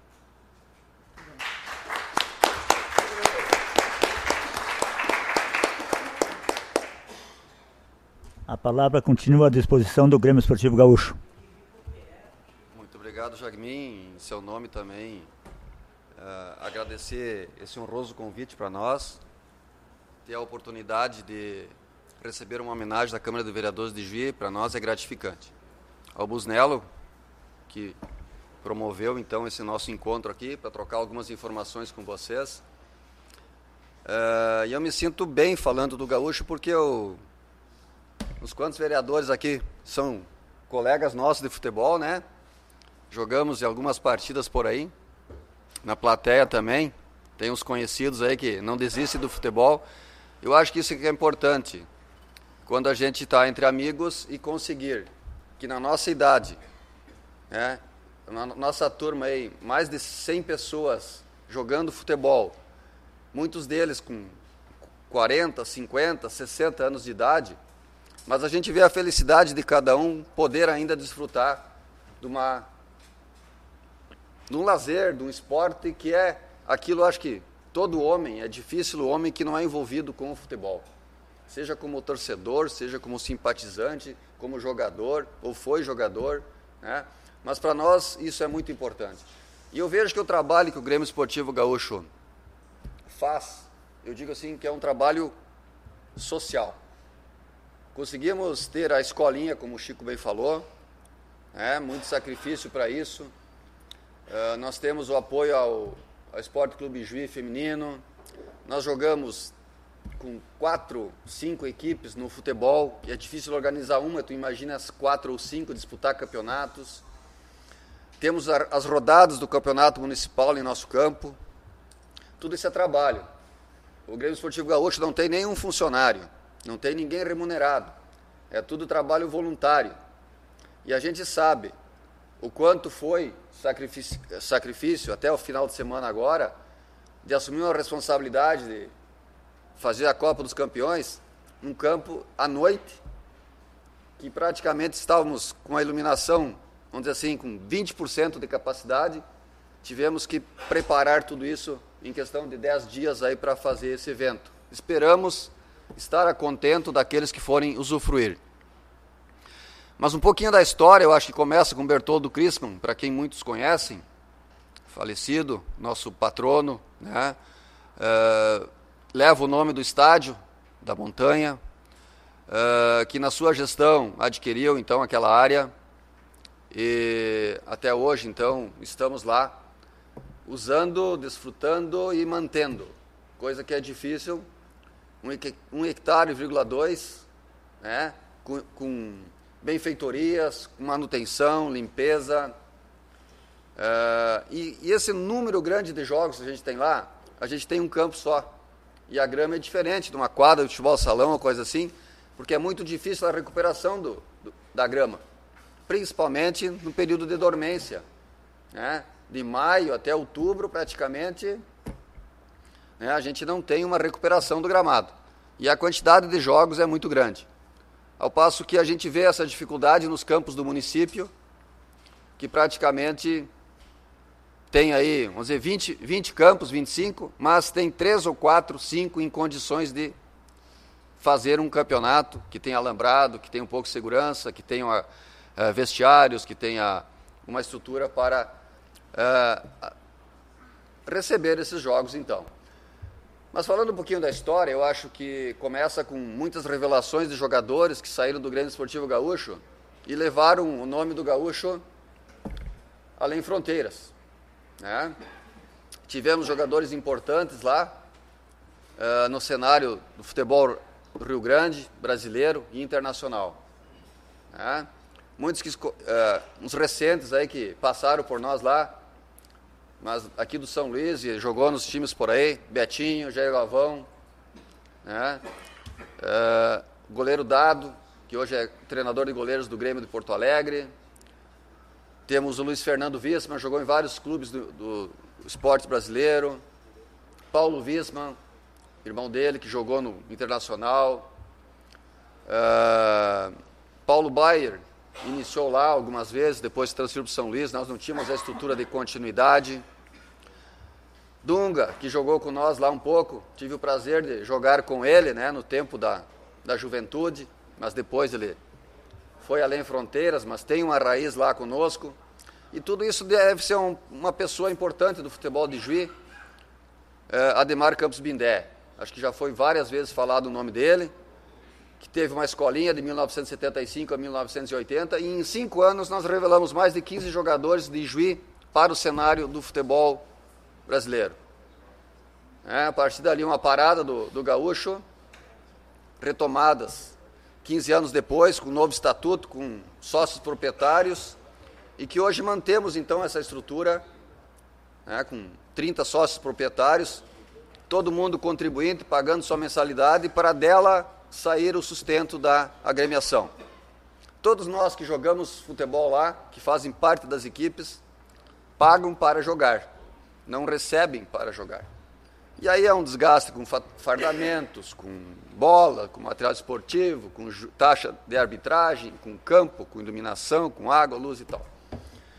A palavra continua à disposição do Grêmio Esportivo Gaúcho. Muito obrigado, Jagmin. Em seu nome também, uh, agradecer esse honroso convite para nós, ter a oportunidade de receber uma homenagem da Câmara de Vereadores de Juí, para nós é gratificante. Ao Busnello, que promoveu então esse nosso encontro aqui, para trocar algumas informações com vocês. Uh, e eu me sinto bem falando do Gaúcho, porque eu... Os quantos vereadores aqui são colegas nossos de futebol, né? Jogamos em algumas partidas por aí. Na plateia também. Tem uns conhecidos aí que não desistem do futebol. Eu acho que isso é importante. Quando a gente está entre amigos e conseguir que na nossa idade, né? Na nossa turma aí, mais de cem pessoas jogando futebol. Muitos deles com quarenta, cinquenta, sessenta anos de idade. Mas a gente vê a felicidade de cada um poder ainda desfrutar de uma, de um lazer, de um esporte que é aquilo, acho que todo homem, é difícil o homem que não é envolvido com o futebol. Seja como torcedor, seja como simpatizante, como jogador, ou foi jogador, né? Mas para nós isso é muito importante. E eu vejo que o trabalho que o Grêmio Esportivo Gaúcho faz, eu digo assim, que é um trabalho social. Conseguimos ter a escolinha, como o Chico bem falou, né? Muito sacrifício para isso. Uh, nós temos o apoio ao, ao Esporte Clube Juí feminino. Nós jogamos com quatro, cinco equipes no futebol, e é difícil organizar uma, tu imagina as quatro ou cinco disputar campeonatos. Temos a, as rodadas do campeonato municipal em nosso campo. Tudo isso é trabalho. O Grêmio Esportivo Gaúcho não tem nenhum funcionário, não tem ninguém remunerado. É tudo trabalho voluntário. E a gente sabe o quanto foi sacrifício, sacrifício até o final de semana agora, de assumir uma responsabilidade de fazer a Copa dos Campeões num campo à noite, que praticamente estávamos com a iluminação, vamos dizer assim, com vinte por cento de capacidade. Tivemos que preparar tudo isso em questão de dez dias aí para fazer esse evento. Esperamos estar a contento daqueles que forem usufruir. Mas um pouquinho da história, eu acho que começa com Bertoldo Crispin, para quem muitos conhecem, falecido, nosso patrono, né? Uh, leva o nome do estádio da Montanha, uh, que na sua gestão adquiriu então aquela área, e até hoje então estamos lá usando, desfrutando e mantendo, coisa que é difícil, um hectare, vírgula dois, né? com, com benfeitorias, com manutenção, limpeza, uh, e, e esse número grande de jogos que a gente tem lá, a gente tem um campo só. E a grama é diferente de uma quadra de futebol salão ou coisa assim, porque é muito difícil a recuperação do, do, da grama, principalmente no período de dormência, né? De maio até outubro, praticamente, né, a gente não tem uma recuperação do gramado. E a quantidade de jogos é muito grande. Ao passo que a gente vê essa dificuldade nos campos do município, que praticamente tem aí, vamos dizer, vinte, vinte campos, vinte e cinco, mas tem três ou quatro, cinco em condições de fazer um campeonato que tenha alambrado, que tenha um pouco de segurança, que tenha uh, vestiários, que tenha uma estrutura para uh, receber esses jogos, então. Mas falando um pouquinho da história, eu acho que começa com muitas revelações de jogadores que saíram do Grêmio Esportivo Gaúcho e levaram o nome do Gaúcho além fronteiras. Né? Tivemos jogadores importantes lá uh, no cenário do futebol do Rio Grande, brasileiro e internacional. Né? Muitos que, uh, uns recentes aí que passaram por nós lá, mas aqui do São Luís, e jogou nos times por aí, Betinho, Jair Galvão, né? uh, goleiro Dado, que hoje é treinador de goleiros do Grêmio de Porto Alegre. Temos o Luiz Fernando Wiesmann, jogou em vários clubes do, do esporte brasileiro. Paulo Wiesmann, irmão dele, que jogou no Internacional. Uh, Paulo Baier iniciou lá algumas vezes, depois se transferiu para o São Luís. Nós não tínhamos a estrutura de continuidade. Dunga, que jogou com nós lá um pouco, tive o prazer de jogar com ele, né, no tempo da, da juventude, mas depois ele foi além fronteiras, mas tem uma raiz lá conosco. E tudo isso deve ser um, uma pessoa importante do futebol de Juí, é, Ademar Campos Bindé. Acho que já foi várias vezes falado o nome dele, que teve uma escolinha de mil novecentos e setenta e cinco a mil novecentos e oitenta, e em cinco anos nós revelamos mais de quinze jogadores de Juí para o cenário do futebol brasileiro. É, a partir dali uma parada do, do gaúcho, retomadas quinze anos depois, com um novo estatuto, com sócios proprietários, e que hoje mantemos então essa estrutura, né, com trinta sócios proprietários, todo mundo contribuinte, pagando sua mensalidade, para dela sair o sustento da agremiação. Todos nós que jogamos futebol lá, que fazem parte das equipes, pagam para jogar, não recebem para jogar. E aí é um desgaste com fardamentos, com bola, com material esportivo, com taxa de arbitragem, com campo, com iluminação, com água, luz e tal.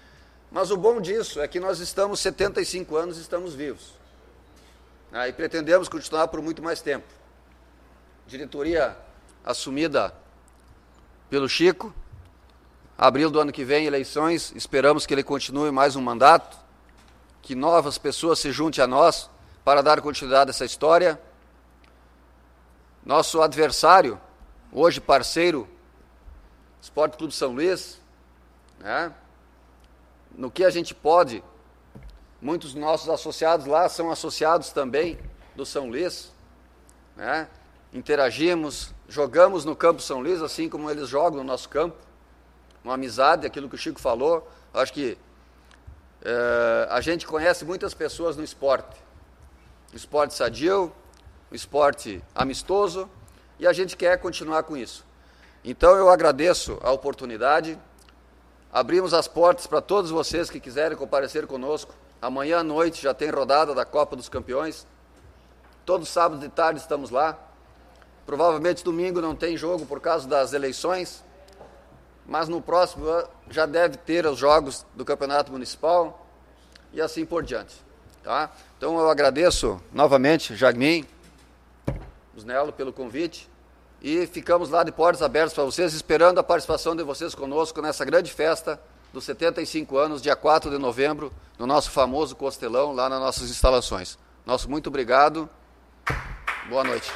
Mas o bom disso é que nós estamos setenta e cinco anos e estamos vivos. Ah, e pretendemos continuar por muito mais tempo. Diretoria assumida pelo Chico, abril do ano que vem, eleições, esperamos que ele continue mais um mandato, que novas pessoas se juntem a nós para dar continuidade a essa história. Nosso adversário, hoje parceiro, Esporte Clube São Luís, né? No que a gente pode, muitos dos nossos associados lá são associados também do São Luís, né? Interagimos, jogamos no campo São Luís, assim como eles jogam no nosso campo, uma amizade, aquilo que o Chico falou. Acho que é, a gente conhece muitas pessoas no esporte, no esporte sadio, no esporte amistoso, e a gente quer continuar com isso. Então eu agradeço a oportunidade, abrimos as portas para todos vocês que quiserem comparecer conosco. Amanhã à noite já tem rodada da Copa dos Campeões, todos os sábados de tarde estamos lá. Provavelmente domingo não tem jogo por causa das eleições, mas no próximo já deve ter os jogos do Campeonato Municipal e assim por diante. Tá? Então eu agradeço novamente, Jagmin, Busnello, pelo convite, e ficamos lá de portas abertas para vocês, esperando a participação de vocês conosco nessa grande festa dos setenta e cinco anos, dia quatro de novembro, no nosso famoso Costelão, lá nas nossas instalações. Nosso muito obrigado, boa noite.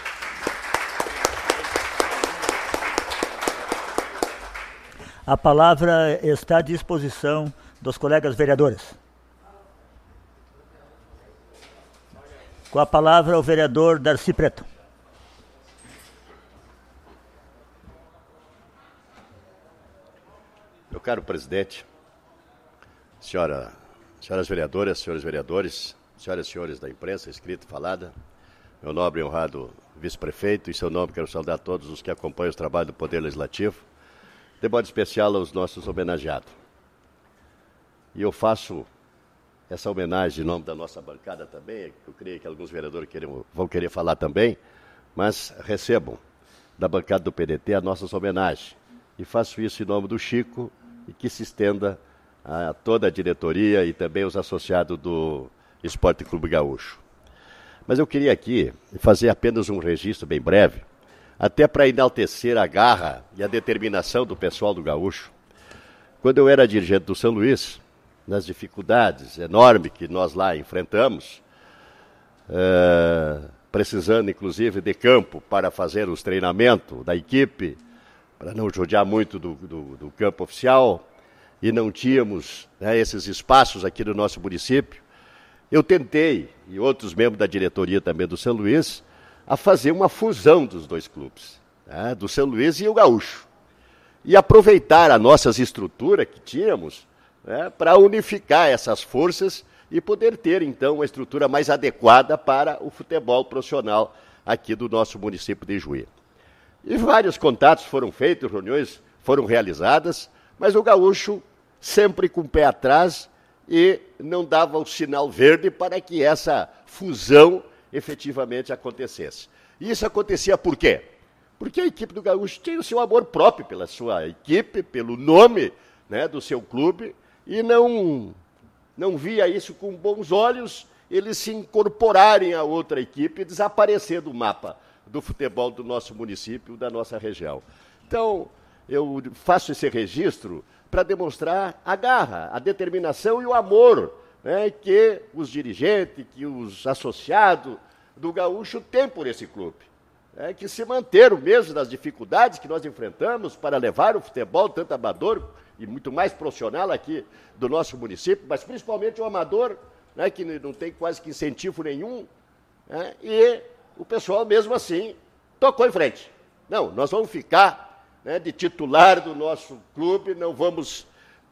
A palavra está à disposição dos colegas vereadores. Com a palavra o vereador Darcy Preto. Meu caro presidente, senhora, senhoras vereadoras, senhores vereadores, senhoras e senhores da imprensa, escrita e falada, meu nobre e honrado vice-prefeito, em seu nome quero saudar todos os que acompanham o trabalho do Poder Legislativo, de modo especial aos nossos homenageados. E eu faço essa homenagem em nome da nossa bancada também, eu creio que alguns vereadores querem, vão querer falar também, mas recebam da bancada do P D T as nossas homenagens. E faço isso em nome do Chico, e que se estenda a toda a diretoria e também os associados do Esporte Clube Gaúcho. Mas eu queria aqui fazer apenas um registro bem breve, até para enaltecer a garra e a determinação do pessoal do Gaúcho. Quando eu era dirigente do São Luís, nas dificuldades enormes que nós lá enfrentamos, é, precisando inclusive de campo para fazer os treinamentos da equipe, para não judiar muito do, do, do campo oficial, e não tínhamos, né, esses espaços aqui no nosso município, eu tentei, e outros membros da diretoria também do São Luís, a fazer uma fusão dos dois clubes, né, do São Luís e o Gaúcho, e aproveitar as nossas estruturas que tínhamos, né, para unificar essas forças e poder ter, então, uma estrutura mais adequada para o futebol profissional aqui do nosso município de Ijuí. E vários contatos foram feitos, reuniões foram realizadas, mas o Gaúcho sempre com o pé atrás e não dava o sinal verde para que essa fusão efetivamente acontecesse. E isso acontecia por quê? Porque a equipe do Gaúcho tinha o seu amor próprio pela sua equipe, pelo nome, né, do seu clube, e não, não via isso com bons olhos, eles se incorporarem a outra equipe e desaparecer do mapa do futebol do nosso município, da nossa região. Então, eu faço esse registro para demonstrar a garra, a determinação e o amor, né, que os dirigentes, que os associados do Gaúcho têm por esse clube. Né, que se manteram mesmo nas dificuldades que nós enfrentamos para levar o futebol, tanto amador e muito mais profissional aqui do nosso município, mas principalmente o amador, né, que não tem quase que incentivo nenhum, né, e o pessoal, mesmo assim, tocou em frente. Não, nós vamos ficar, né, de titular do nosso clube, não vamos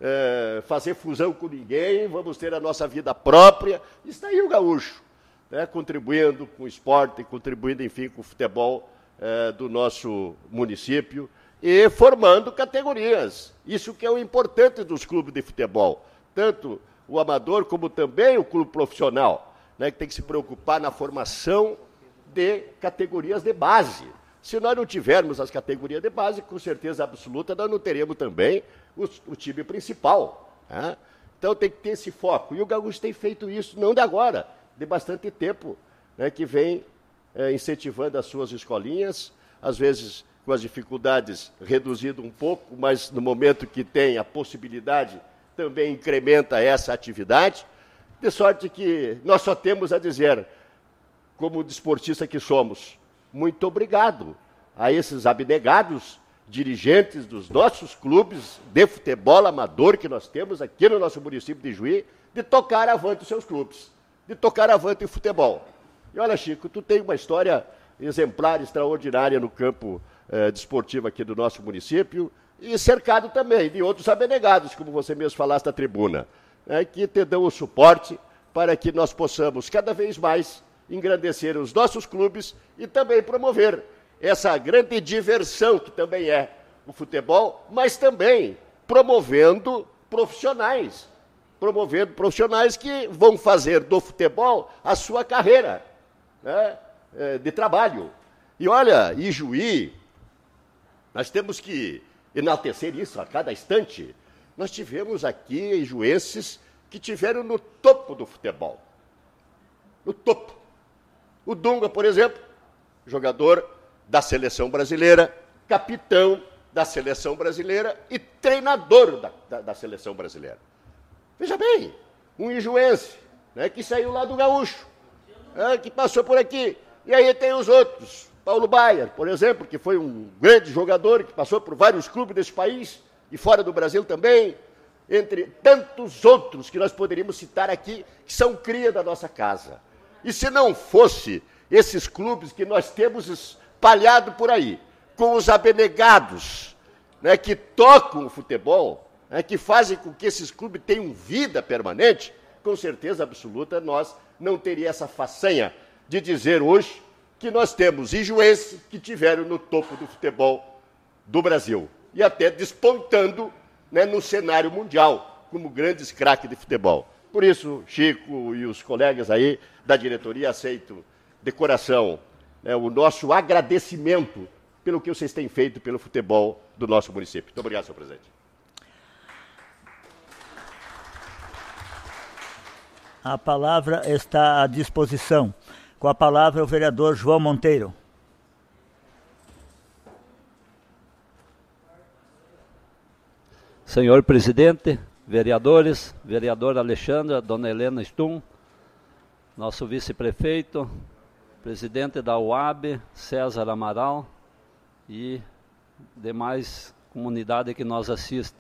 é, fazer fusão com ninguém, vamos ter a nossa vida própria. Está aí o Gaúcho, né, contribuindo com o esporte, contribuindo, enfim, com o futebol é, do nosso município e formando categorias. Isso que é o importante dos clubes de futebol, tanto o amador como também o clube profissional, né, que tem que se preocupar na formação de categorias de base. Se nós não tivermos as categorias de base, com certeza absoluta, nós não teremos também o, o time principal, né? Então tem que ter esse foco. E o Gaúcho tem feito isso, não de agora, de bastante tempo, né, que vem é, incentivando as suas escolinhas, às vezes com as dificuldades reduzido um pouco, mas no momento que tem a possibilidade, também incrementa essa atividade, de sorte que nós só temos a dizer, como desportista que somos, muito obrigado a esses abnegados dirigentes dos nossos clubes de futebol amador que nós temos aqui no nosso município de Juí, de tocar avante os seus clubes, de tocar avante o futebol. E olha, Chico, tu tem uma história exemplar, extraordinária no campo eh, desportivo aqui do nosso município, e cercado também de outros abnegados, como você mesmo falaste na tribuna, né, que te dão o suporte para que nós possamos cada vez mais engrandecer os nossos clubes e também promover essa grande diversão que também é o futebol, mas também promovendo profissionais, promovendo profissionais que vão fazer do futebol a sua carreira, né, de trabalho. E olha, em Juí, nós temos que enaltecer isso a cada instante. Nós tivemos aqui ijuenses que tiveram no topo do futebol. No topo. O Dunga, por exemplo, jogador da seleção brasileira, capitão da seleção brasileira e treinador da, da, da seleção brasileira. Veja bem, um ijuense, né, que saiu lá do Gaúcho, né, que passou por aqui. E aí tem os outros. Paulo Baier, por exemplo, que foi um grande jogador, que passou por vários clubes desse país e fora do Brasil também, entre tantos outros que nós poderíamos citar aqui, que são cria da nossa casa. E se não fosse esses clubes que nós temos espalhado por aí, com os abnegados, né, que tocam o futebol, né, que fazem com que esses clubes tenham vida permanente, com certeza absoluta nós não teríamos essa façanha de dizer hoje que nós temos ijuenses que tiveram no topo do futebol do Brasil e até despontando, né, no cenário mundial como grandes craques de futebol. Por isso, Chico e os colegas aí da diretoria aceitam de coração, né, o nosso agradecimento pelo que vocês têm feito pelo futebol do nosso município. Muito obrigado, senhor presidente. A palavra está à disposição. Com a palavra o vereador João Monteiro. Senhor presidente, vereadores, vereador Alexandra, dona Helena Stum, nosso vice-prefeito, presidente da U A B, César Amaral e demais comunidade que nos assiste.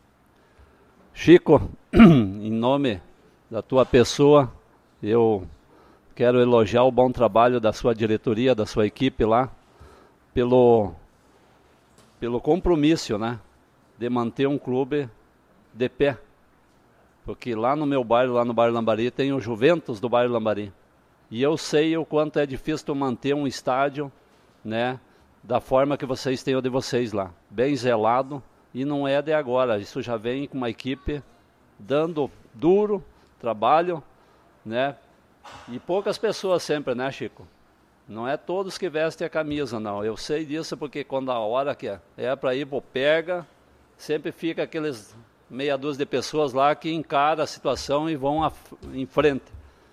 Chico, em nome da tua pessoa, eu quero elogiar o bom trabalho da sua diretoria, da sua equipe lá, pelo, pelo compromisso, né, de manter um clube de pé. Porque lá no meu bairro, lá no bairro Lambari, tem o Juventus do bairro Lambari. E eu sei o quanto é difícil manter um estádio, né, da forma que vocês têm o de vocês lá. Bem zelado, e não é de agora. Isso já vem com uma equipe dando duro trabalho, né, e poucas pessoas sempre, né, Chico? Não é todos que vestem a camisa, não. Eu sei disso porque quando a hora que é, é para ir pro pega, sempre fica aqueles meia dúzia de pessoas lá que encaram a situação e vão a, em frente.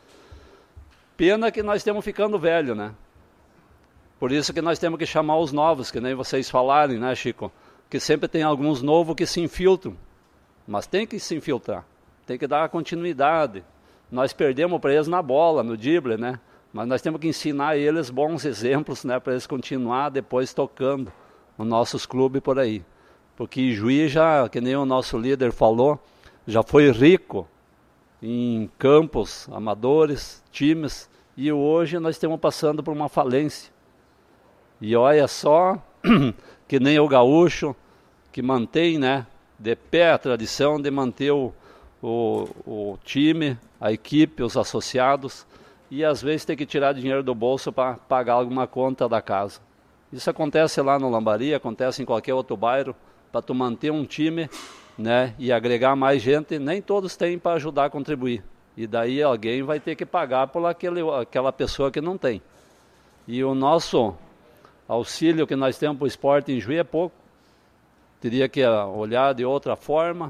Pena que nós estamos ficando velho, né? Por isso que nós temos que chamar os novos, que nem vocês falarem, né, Chico? Que sempre tem alguns novos que se infiltram. Mas tem que se infiltrar. Tem que dar continuidade. Nós perdemos para eles na bola, no drible, né? Mas nós temos que ensinar eles bons exemplos, né? Para eles continuar depois tocando os nossos clubes por aí. Porque Juí já, que nem o nosso líder falou, já foi rico em campos, amadores, times. E hoje nós estamos passando por uma falência. E olha só, que nem o Gaúcho, que mantém, né, de pé a tradição de manter o, o, o time, a equipe, os associados, e às vezes tem que tirar dinheiro do bolso para pagar alguma conta da casa. Isso acontece lá no Lambari, acontece em qualquer outro bairro, para tu manter um time, né, e agregar mais gente, nem todos têm para ajudar a contribuir. E daí alguém vai ter que pagar por aquele, aquela pessoa que não tem. E o nosso auxílio que nós temos para o esporte em Juí é pouco. Teria que olhar de outra forma,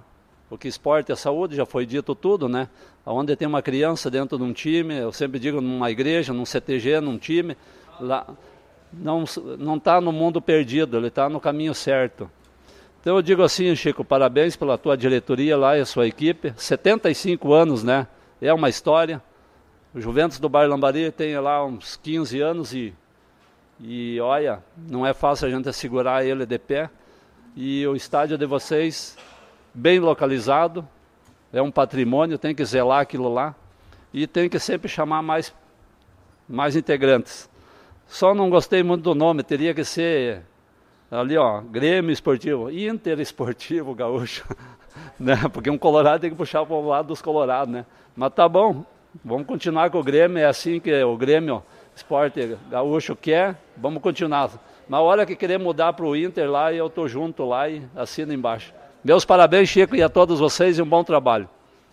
porque esporte é saúde, já foi dito tudo, né? Onde tem uma criança dentro de um time, eu sempre digo numa igreja, num C T G, num time, lá, não não está no mundo perdido, ele está no caminho certo. Então eu digo assim, Chico, parabéns pela tua diretoria lá e a sua equipe, setenta e cinco anos, né? É uma história. O Juventus do Bairro Lambari tem lá uns quinze anos e, e olha, não é fácil a gente segurar ele de pé. E o estádio de vocês, bem localizado, é um patrimônio, tem que zelar aquilo lá e tem que sempre chamar mais, mais integrantes. Só não gostei muito do nome, teria que ser ali, ó, Grêmio Esportivo, Interesportivo Gaúcho, né? Porque um colorado tem que puxar para o lado dos colorados, né? Mas tá bom, vamos continuar com o Grêmio, é assim que o Grêmio Esporte Gaúcho quer, vamos continuar. Na hora que querer mudar para o Inter lá, eu tô junto lá e assino embaixo. Meus parabéns, Chico, e a todos vocês e um bom trabalho.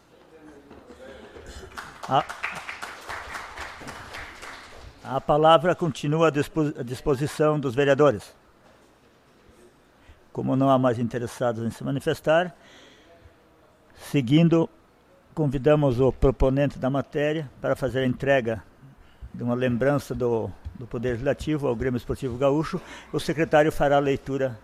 A, a palavra continua à disposição dos vereadores. Como não há mais interessados em se manifestar, seguindo, convidamos o proponente da matéria para fazer a entrega de uma lembrança do, do Poder Legislativo ao Grêmio Esportivo Gaúcho. O secretário fará a leitura.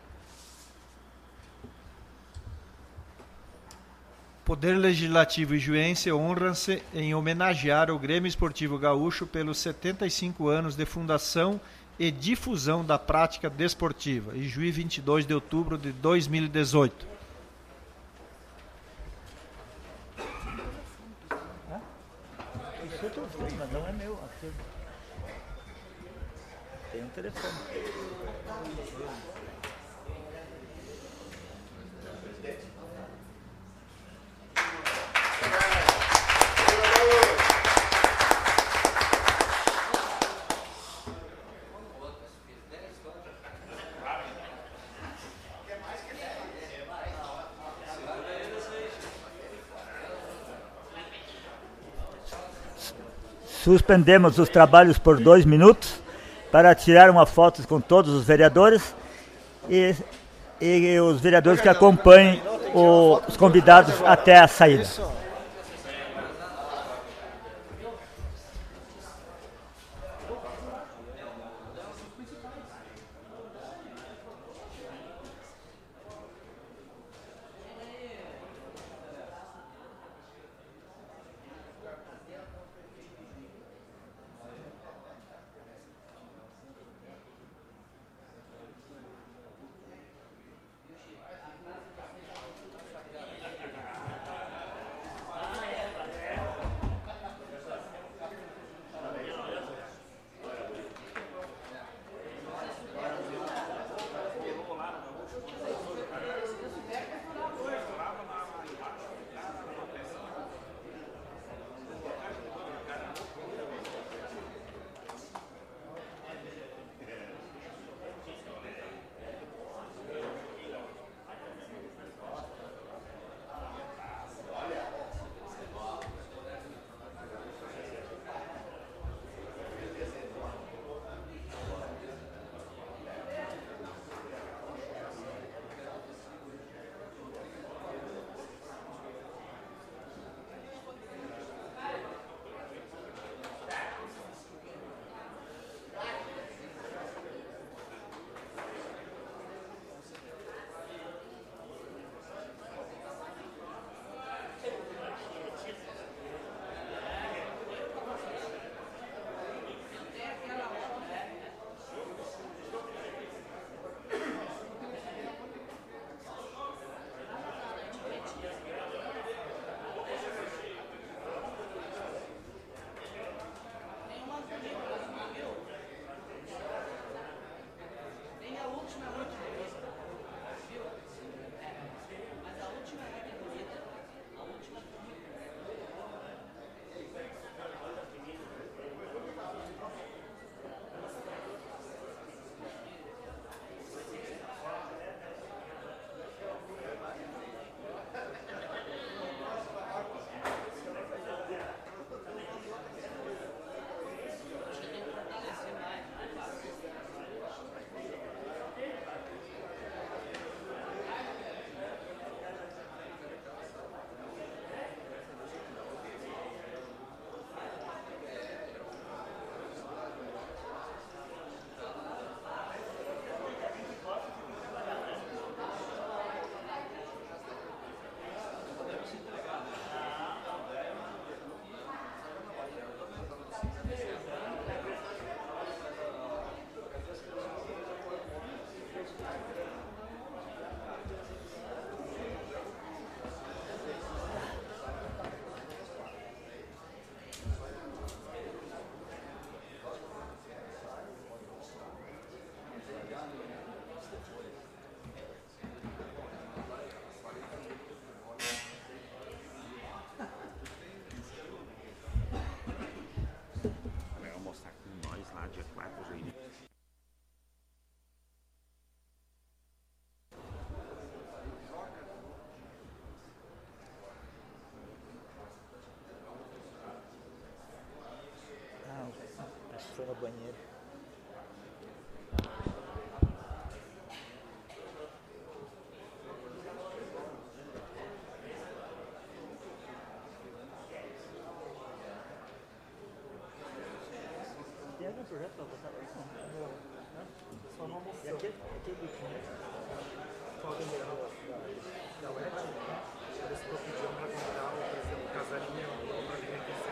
Poder Legislativo e Juense honram-se em homenagear o Grêmio Esportivo Gaúcho pelos setenta e cinco anos de fundação e difusão da prática desportiva, em Juí, vinte e dois de outubro de dois mil e dezoito. Mas não é meu. Tem um telefone. Suspendemos os trabalhos por dois minutos para tirar uma foto com todos os vereadores e, e os vereadores que acompanhem o, os convidados até a saída. banheiro. Tem algum projeto para votar? Não. Só uma moção. E aquele, aquele último, né? Qual a bandeira da U E T? Eles estão pedindo para comprar, por exemplo, casalinha ou para vir aqui.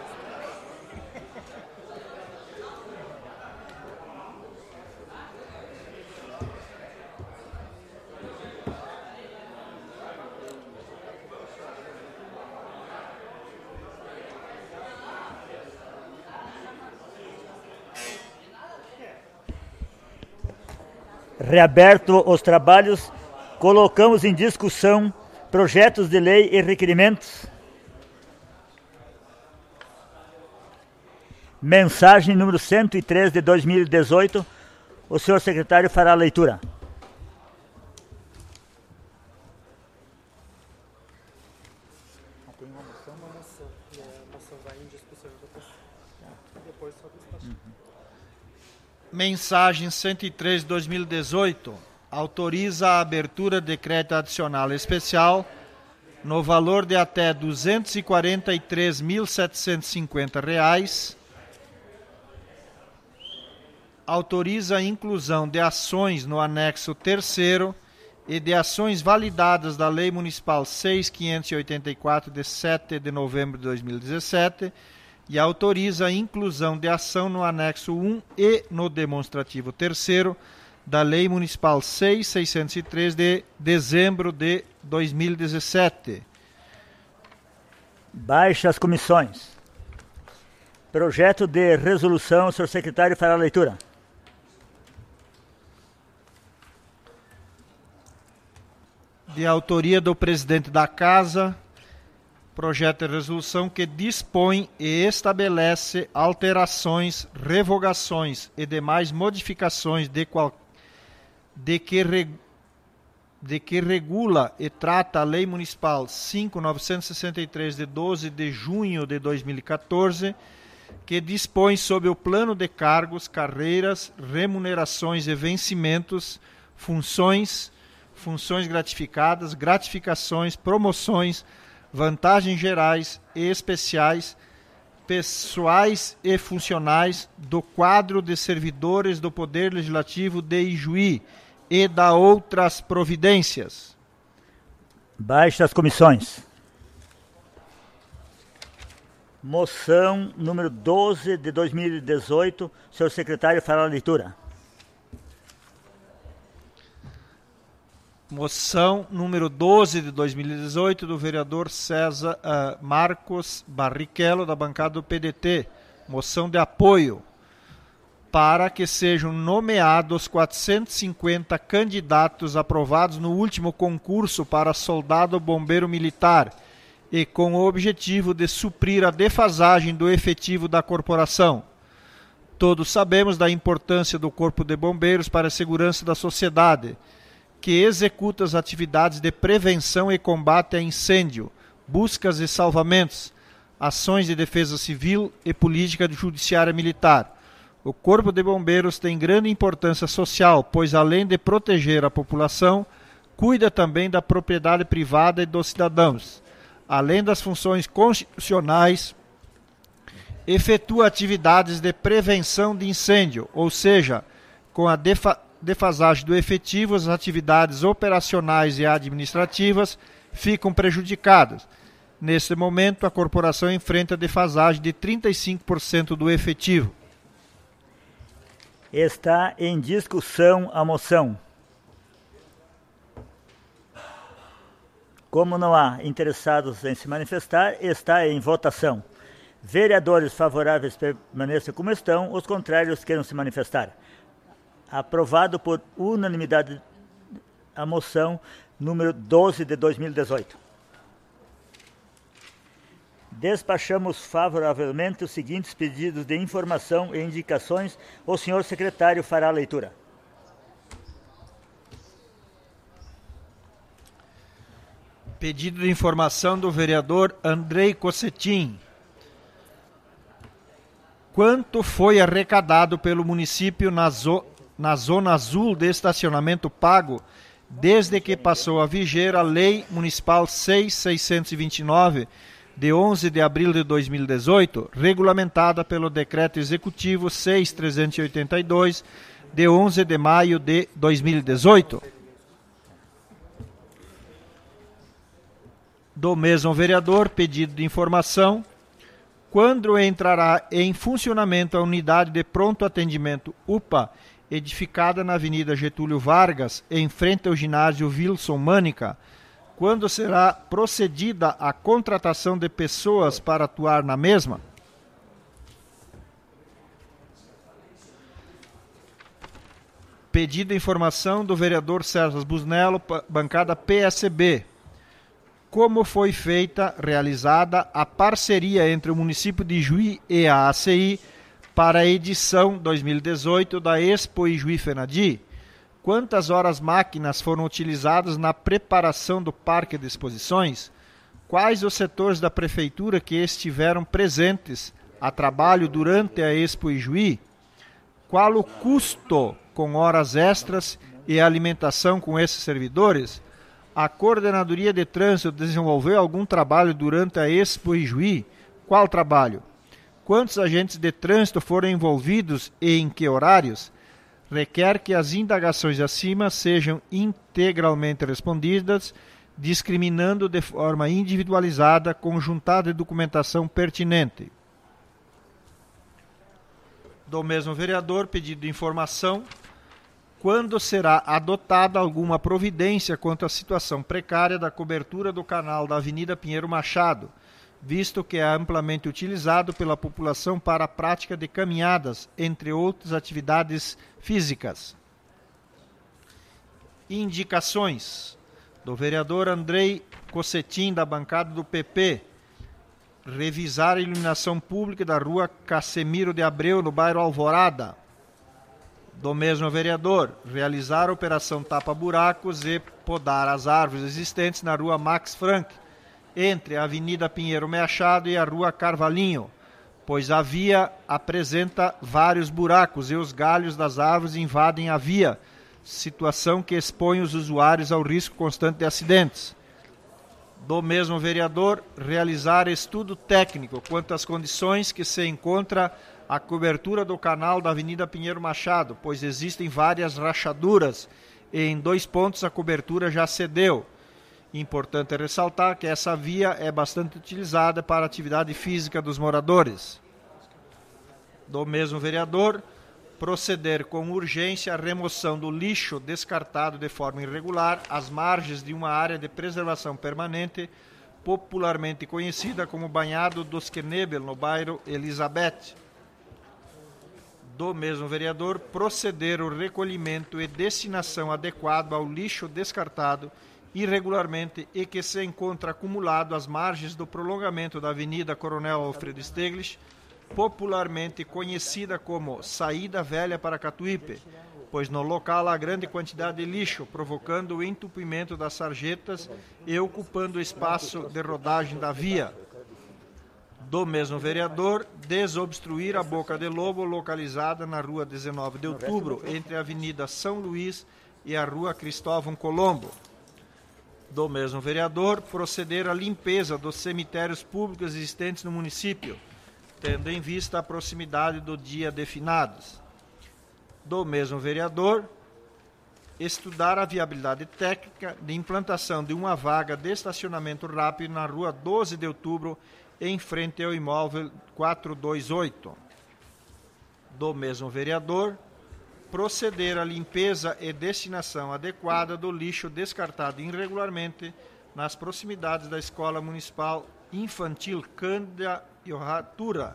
Reaberto os trabalhos, colocamos em discussão projetos de lei e requerimentos. Mensagem número cento e três de dois mil e dezoito. O senhor secretário fará a leitura. Tem uma moção, uma moção. E a moção vai em discussão e votação. Depois só despachar. Mensagem cento e três de dois mil e dezoito autoriza a abertura de crédito adicional especial no valor de até duzentos e quarenta e três mil setecentos e cinquenta reais. Autoriza a inclusão de ações no anexo terceiro e de ações validadas da Lei Municipal seis mil quinhentos e oitenta e quatro de sete de novembro de dois mil e dezessete e autoriza a inclusão de ação no anexo um e no demonstrativo terceiro da Lei Municipal seis mil seiscentos e três de dezembro de dois mil e dezessete. Baixa as comissões. Projeto de resolução, o senhor secretário fará a leitura. De autoria do presidente da Casa, projeto de resolução que dispõe e estabelece alterações, revogações e demais modificações de, qual, de, que, re, de que regula e trata a Lei Municipal cinco mil novecentos e sessenta e três de doze de junho de dois mil e quatorze, que dispõe sobre o plano de cargos, carreiras, remunerações e vencimentos, funções, funções gratificadas, gratificações, promoções, vantagens gerais e especiais, pessoais e funcionais do quadro de servidores do Poder Legislativo de Ijuí e da outras providências. Baixa as comissões. Moção número doze de dois mil e dezoito, o senhor secretário fará a leitura. Moção número doze de dois mil e dezoito do vereador César uh, Marcos Barrichello, da bancada do P D T. Moção de apoio para que sejam nomeados quatrocentos e cinquenta candidatos aprovados no último concurso para soldado bombeiro militar e com o objetivo de suprir a defasagem do efetivo da corporação. Todos sabemos da importância do Corpo de Bombeiros para a segurança da sociedade, que executa as atividades de prevenção e combate a incêndio, buscas e salvamentos, ações de defesa civil e política judiciária militar. O Corpo de Bombeiros tem grande importância social, pois além de proteger a população, cuida também da propriedade privada e dos cidadãos. Além das funções constitucionais, efetua atividades de prevenção de incêndio, ou seja, com a defa defasagem do efetivo, as atividades operacionais e administrativas ficam prejudicadas. Nesse momento, a corporação enfrenta defasagem de trinta e cinco por cento do efetivo. Está em discussão a moção. Como não há interessados em se manifestar, está em votação. Vereadores favoráveis permaneçam como estão, os contrários queiram se manifestar. Aprovado por unanimidade a moção número doze de dois mil e dezoito. Despachamos favoravelmente os seguintes pedidos de informação e indicações. O senhor secretário fará a leitura. Pedido de informação do vereador Andrei Cossetin. quanto foi arrecadado pelo município na, zo na zona azul de estacionamento pago desde que passou a viger a Lei Municipal seis mil seiscentos e vinte e nove, de onze de abril de dois mil e dezoito, regulamentada pelo Decreto Executivo seis mil trezentos e oitenta e dois, de onze de maio de dois mil e dezoito. Do mesmo vereador, pedido de informação: quando entrará em funcionamento a unidade de pronto atendimento U P A, edificada na Avenida Getúlio Vargas, em frente ao ginásio Wilson Mânica? Quando será procedida a contratação de pessoas para atuar na mesma? Pedido de informação do vereador César Busnello, bancada P S B. Como foi feita, realizada a parceria entre o município de Juí e a A C I para a edição dois mil e dezoito da Expo Ijuí Fenadi? Quantas horas máquinas foram utilizadas na preparação do parque de exposições? Quais os setores da prefeitura que estiveram presentes a trabalho durante a Expo Ijuí? Qual o custo com horas extras e alimentação com esses servidores? A Coordenadoria de Trânsito desenvolveu algum trabalho durante a Expo Ijuí? Qual trabalho? Quantos agentes de trânsito foram envolvidos e em que horários? Requer que as indagações acima sejam integralmente respondidas, discriminando de forma individualizada, conjuntada de documentação pertinente. Do mesmo vereador, pedido de informação: quando será adotada alguma providência quanto à situação precária da cobertura do canal da Avenida Pinheiro Machado, visto que é amplamente utilizado pela população para a prática de caminhadas, entre outras atividades físicas? Indicações do vereador Andrei Cossetim, da bancada do P P: revisar a iluminação pública da rua Casemiro de Abreu, no bairro Alvorada. Do mesmo vereador, realizar a operação tapa-buracos e podar as árvores existentes na rua Max Frank, entre a Avenida Pinheiro Machado e a rua Carvalhinho, pois a via apresenta vários buracos e os galhos das árvores invadem a via, situação que expõe os usuários ao risco constante de acidentes. Do mesmo vereador, realizar estudo técnico quanto às condições que se encontra a cobertura do canal da Avenida Pinheiro Machado, pois existem várias rachaduras e em dois pontos a cobertura já cedeu. Importante ressaltar que essa via é bastante utilizada para a atividade física dos moradores. Do mesmo vereador, proceder com urgência à remoção do lixo descartado de forma irregular às margens de uma área de preservação permanente, popularmente conhecida como Banhado dos Knebel, no bairro Elizabeth. Do mesmo vereador, proceder ao recolhimento e destinação adequada ao lixo descartado irregularmente e que se encontra acumulado às margens do prolongamento da Avenida Coronel Alfredo Steglich, popularmente conhecida como Saída Velha para Catuípe, pois no local há grande quantidade de lixo, provocando o entupimento das sarjetas e ocupando o espaço de rodagem da via. Do mesmo vereador, desobstruir a Boca de Lobo, localizada na rua dezenove de outubro, entre a Avenida São Luís e a rua Cristóvão Colombo. Do mesmo vereador, proceder à limpeza dos cemitérios públicos existentes no município, tendo em vista a proximidade do dia de finados. Do mesmo vereador, estudar a viabilidade técnica de implantação de uma vaga de estacionamento rápido na rua doze de outubro, em frente ao imóvel quatrocentos e vinte e oito. Do mesmo vereador, proceder à limpeza e destinação adequada do lixo descartado irregularmente nas proximidades da Escola Municipal Infantil Cândida Iohatura,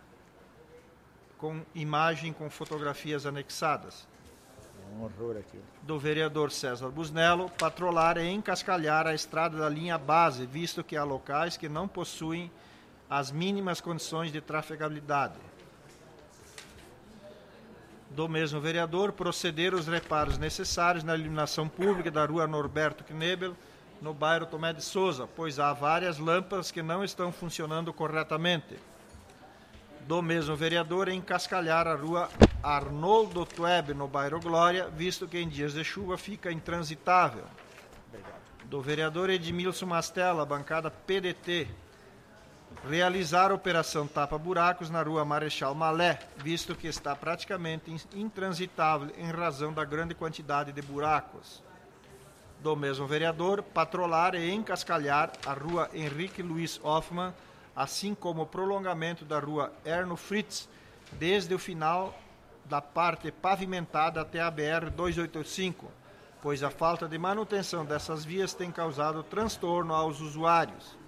com imagem com fotografias anexadas. Um horror aqui. Do vereador César Busnello, patrulhar e encascalhar a estrada da linha base, visto que há locais que não possuem as mínimas condições de trafegabilidade. Do mesmo vereador, proceder os reparos necessários na iluminação pública da rua Norberto Knebel, no bairro Tomé de Souza, pois há várias lâmpadas que não estão funcionando corretamente. Do mesmo vereador, encascalhar a rua Arnoldo Tueb, no bairro Glória, visto que em dias de chuva fica intransitável. Do vereador Edmilson Mastella, bancada P D T, realizar a operação tapa-buracos na rua Marechal Malé, visto que está praticamente intransitável em razão da grande quantidade de buracos. Do mesmo vereador, patrolar e encascalhar a rua Henrique Luiz Hoffmann, assim como o prolongamento da rua Erno Fritz, desde o final da parte pavimentada até a B R duzentos e oitenta e cinco, pois a falta de manutenção dessas vias tem causado transtorno aos usuários.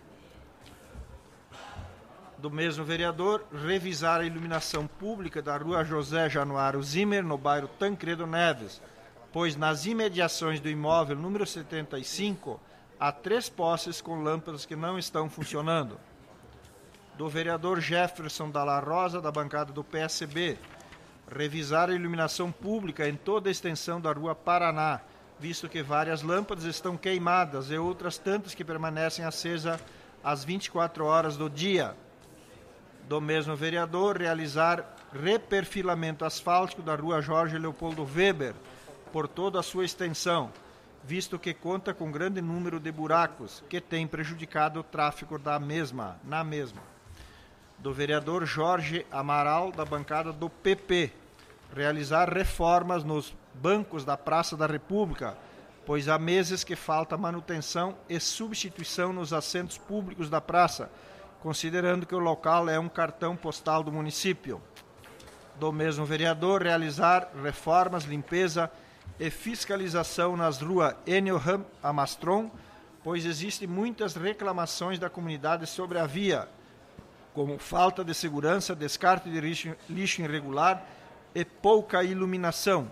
Do mesmo vereador, revisar a iluminação pública da rua José Januário Zimmer, no bairro Tancredo Neves, pois nas imediações do imóvel número setenta e cinco, há três postes com lâmpadas que não estão funcionando. Do vereador Jefferson Dalla Rosa, da bancada do P S B, revisar a iluminação pública em toda a extensão da rua Paraná, visto que várias lâmpadas estão queimadas e outras tantas que permanecem acesas às vinte e quatro horas do dia. Do mesmo vereador, realizar reperfilamento asfáltico da rua Jorge Leopoldo Weber por toda a sua extensão, visto que conta com grande número de buracos que tem prejudicado o tráfego da mesma, na mesma. Do vereador Jorge Amaral, da bancada do P P, realizar reformas nos bancos da Praça da República, pois há meses que falta manutenção e substituição nos assentos públicos da praça, considerando que o local é um cartão postal do município. Do mesmo vereador, realizar reformas, limpeza e fiscalização nas ruas Enioham Amastron, pois existem muitas reclamações da comunidade sobre a via, como falta de segurança, descarte de lixo, lixo irregular e pouca iluminação.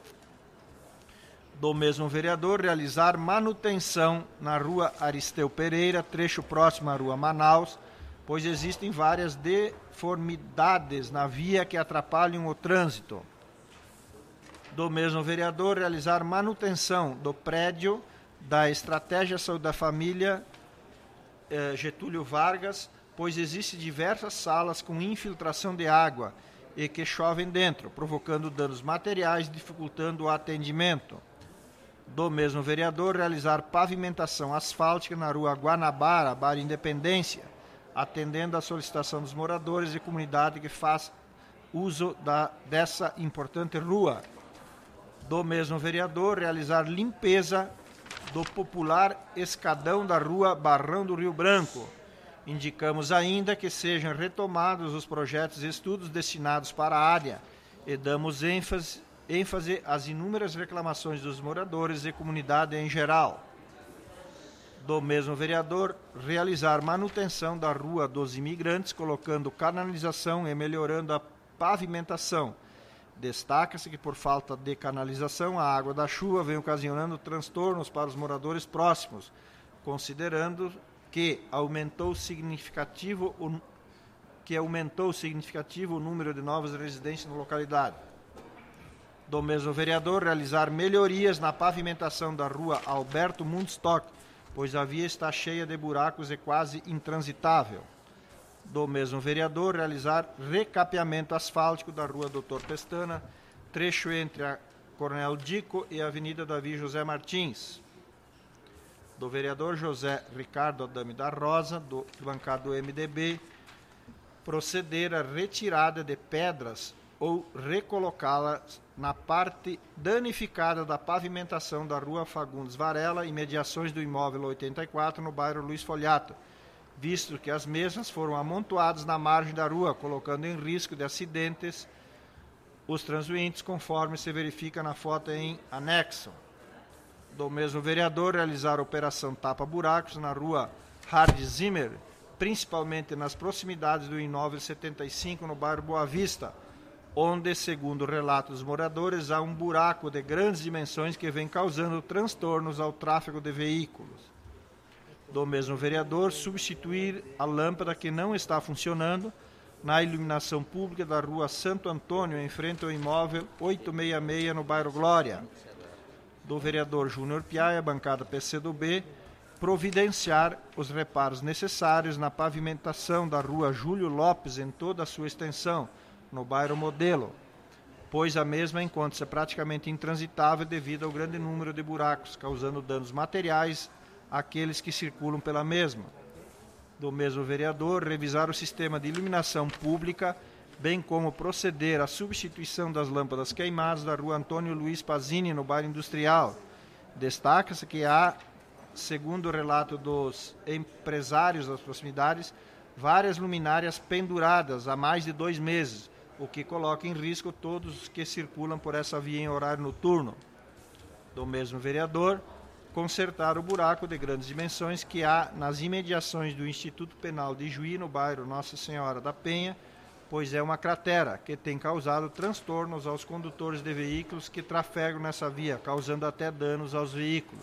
Do mesmo vereador, realizar manutenção na rua Aristeu Pereira, trecho próximo à rua Manaus, pois existem várias deformidades na via que atrapalham o trânsito. Do mesmo vereador, realizar manutenção do prédio da Estratégia Saúde da Família eh, Getúlio Vargas, pois existem diversas salas com infiltração de água e que chovem dentro, provocando danos materiais, dificultando o atendimento. Do mesmo vereador, realizar pavimentação asfáltica na rua Guanabara, bairro Independência, atendendo à solicitação dos moradores e comunidade que faz uso da, dessa importante rua. Do mesmo vereador, realizar limpeza do popular escadão da rua Barrão do Rio Branco. Indicamos ainda que sejam retomados os projetos e estudos destinados para a área e damos ênfase, ênfase às inúmeras reclamações dos moradores e comunidade em geral. Do mesmo vereador, realizar manutenção da Rua dos Imigrantes, colocando canalização e melhorando a pavimentação. Destaca-se que, por falta de canalização, a água da chuva vem ocasionando transtornos para os moradores próximos, considerando que aumentou significativo o, que aumentou significativo o número de novos residentes na localidade. Do mesmo vereador, realizar melhorias na pavimentação da Rua Alberto Mundstock, pois a via está cheia de buracos e quase intransitável. Do mesmo vereador, realizar recapeamento asfáltico da Rua Doutor Pestana, trecho entre a Coronel Dico e a Avenida Davi José Martins. Do vereador José Ricardo Adame da Rosa, do bancado do M D B, proceder à retirada de pedras ou recolocá-las na parte danificada da pavimentação da Rua Fagundes Varela, imediações do imóvel oitenta e quatro, no bairro Luiz Folhato, visto que as mesmas foram amontoadas na margem da rua, colocando em risco de acidentes os transuintes, conforme se verifica na foto em anexo. Do mesmo vereador, realizar a operação tapa-buracos na Rua Hard Zimmer, principalmente nas proximidades do imóvel setenta e cinco, no bairro Boa Vista, onde, segundo o relato dos moradores, há um buraco de grandes dimensões que vem causando transtornos ao tráfego de veículos. Do mesmo vereador, substituir a lâmpada que não está funcionando na iluminação pública da Rua Santo Antônio, em frente ao imóvel oitocentos e sessenta e seis, no bairro Glória. Do vereador Júnior Piaia, bancada P C do B, providenciar os reparos necessários na pavimentação da rua Júlio Lopes em toda a sua extensão, no bairro Modelo, pois a mesma encontra-se praticamente intransitável devido ao grande número de buracos, causando danos materiais àqueles que circulam pela mesma. Do mesmo vereador, revisar o sistema de iluminação pública, bem como proceder à substituição das lâmpadas queimadas da rua Antônio Luiz Pazini, no bairro Industrial. Destaca-se que há, segundo o relato dos empresários das proximidades, várias luminárias penduradas há mais de dois meses, o que coloca em risco todos os que circulam por essa via em horário noturno. Do mesmo vereador, consertar o buraco de grandes dimensões que há nas imediações do Instituto Penal de Juí, no bairro Nossa Senhora da Penha, pois é uma cratera que tem causado transtornos aos condutores de veículos que trafegam nessa via, causando até danos aos veículos.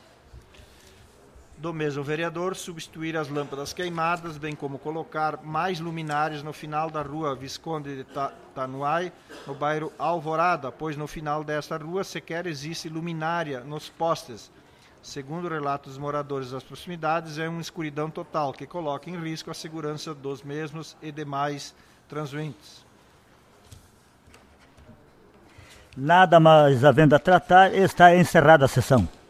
Do mesmo vereador, substituir as lâmpadas queimadas, bem como colocar mais luminárias no final da rua Visconde de Tanuai, no bairro Alvorada, pois no final desta rua sequer existe luminária nos postes. Segundo o relato dos moradores das proximidades, é uma escuridão total que coloca em risco a segurança dos mesmos e demais transuintes. Nada mais havendo a tratar, está encerrada a sessão.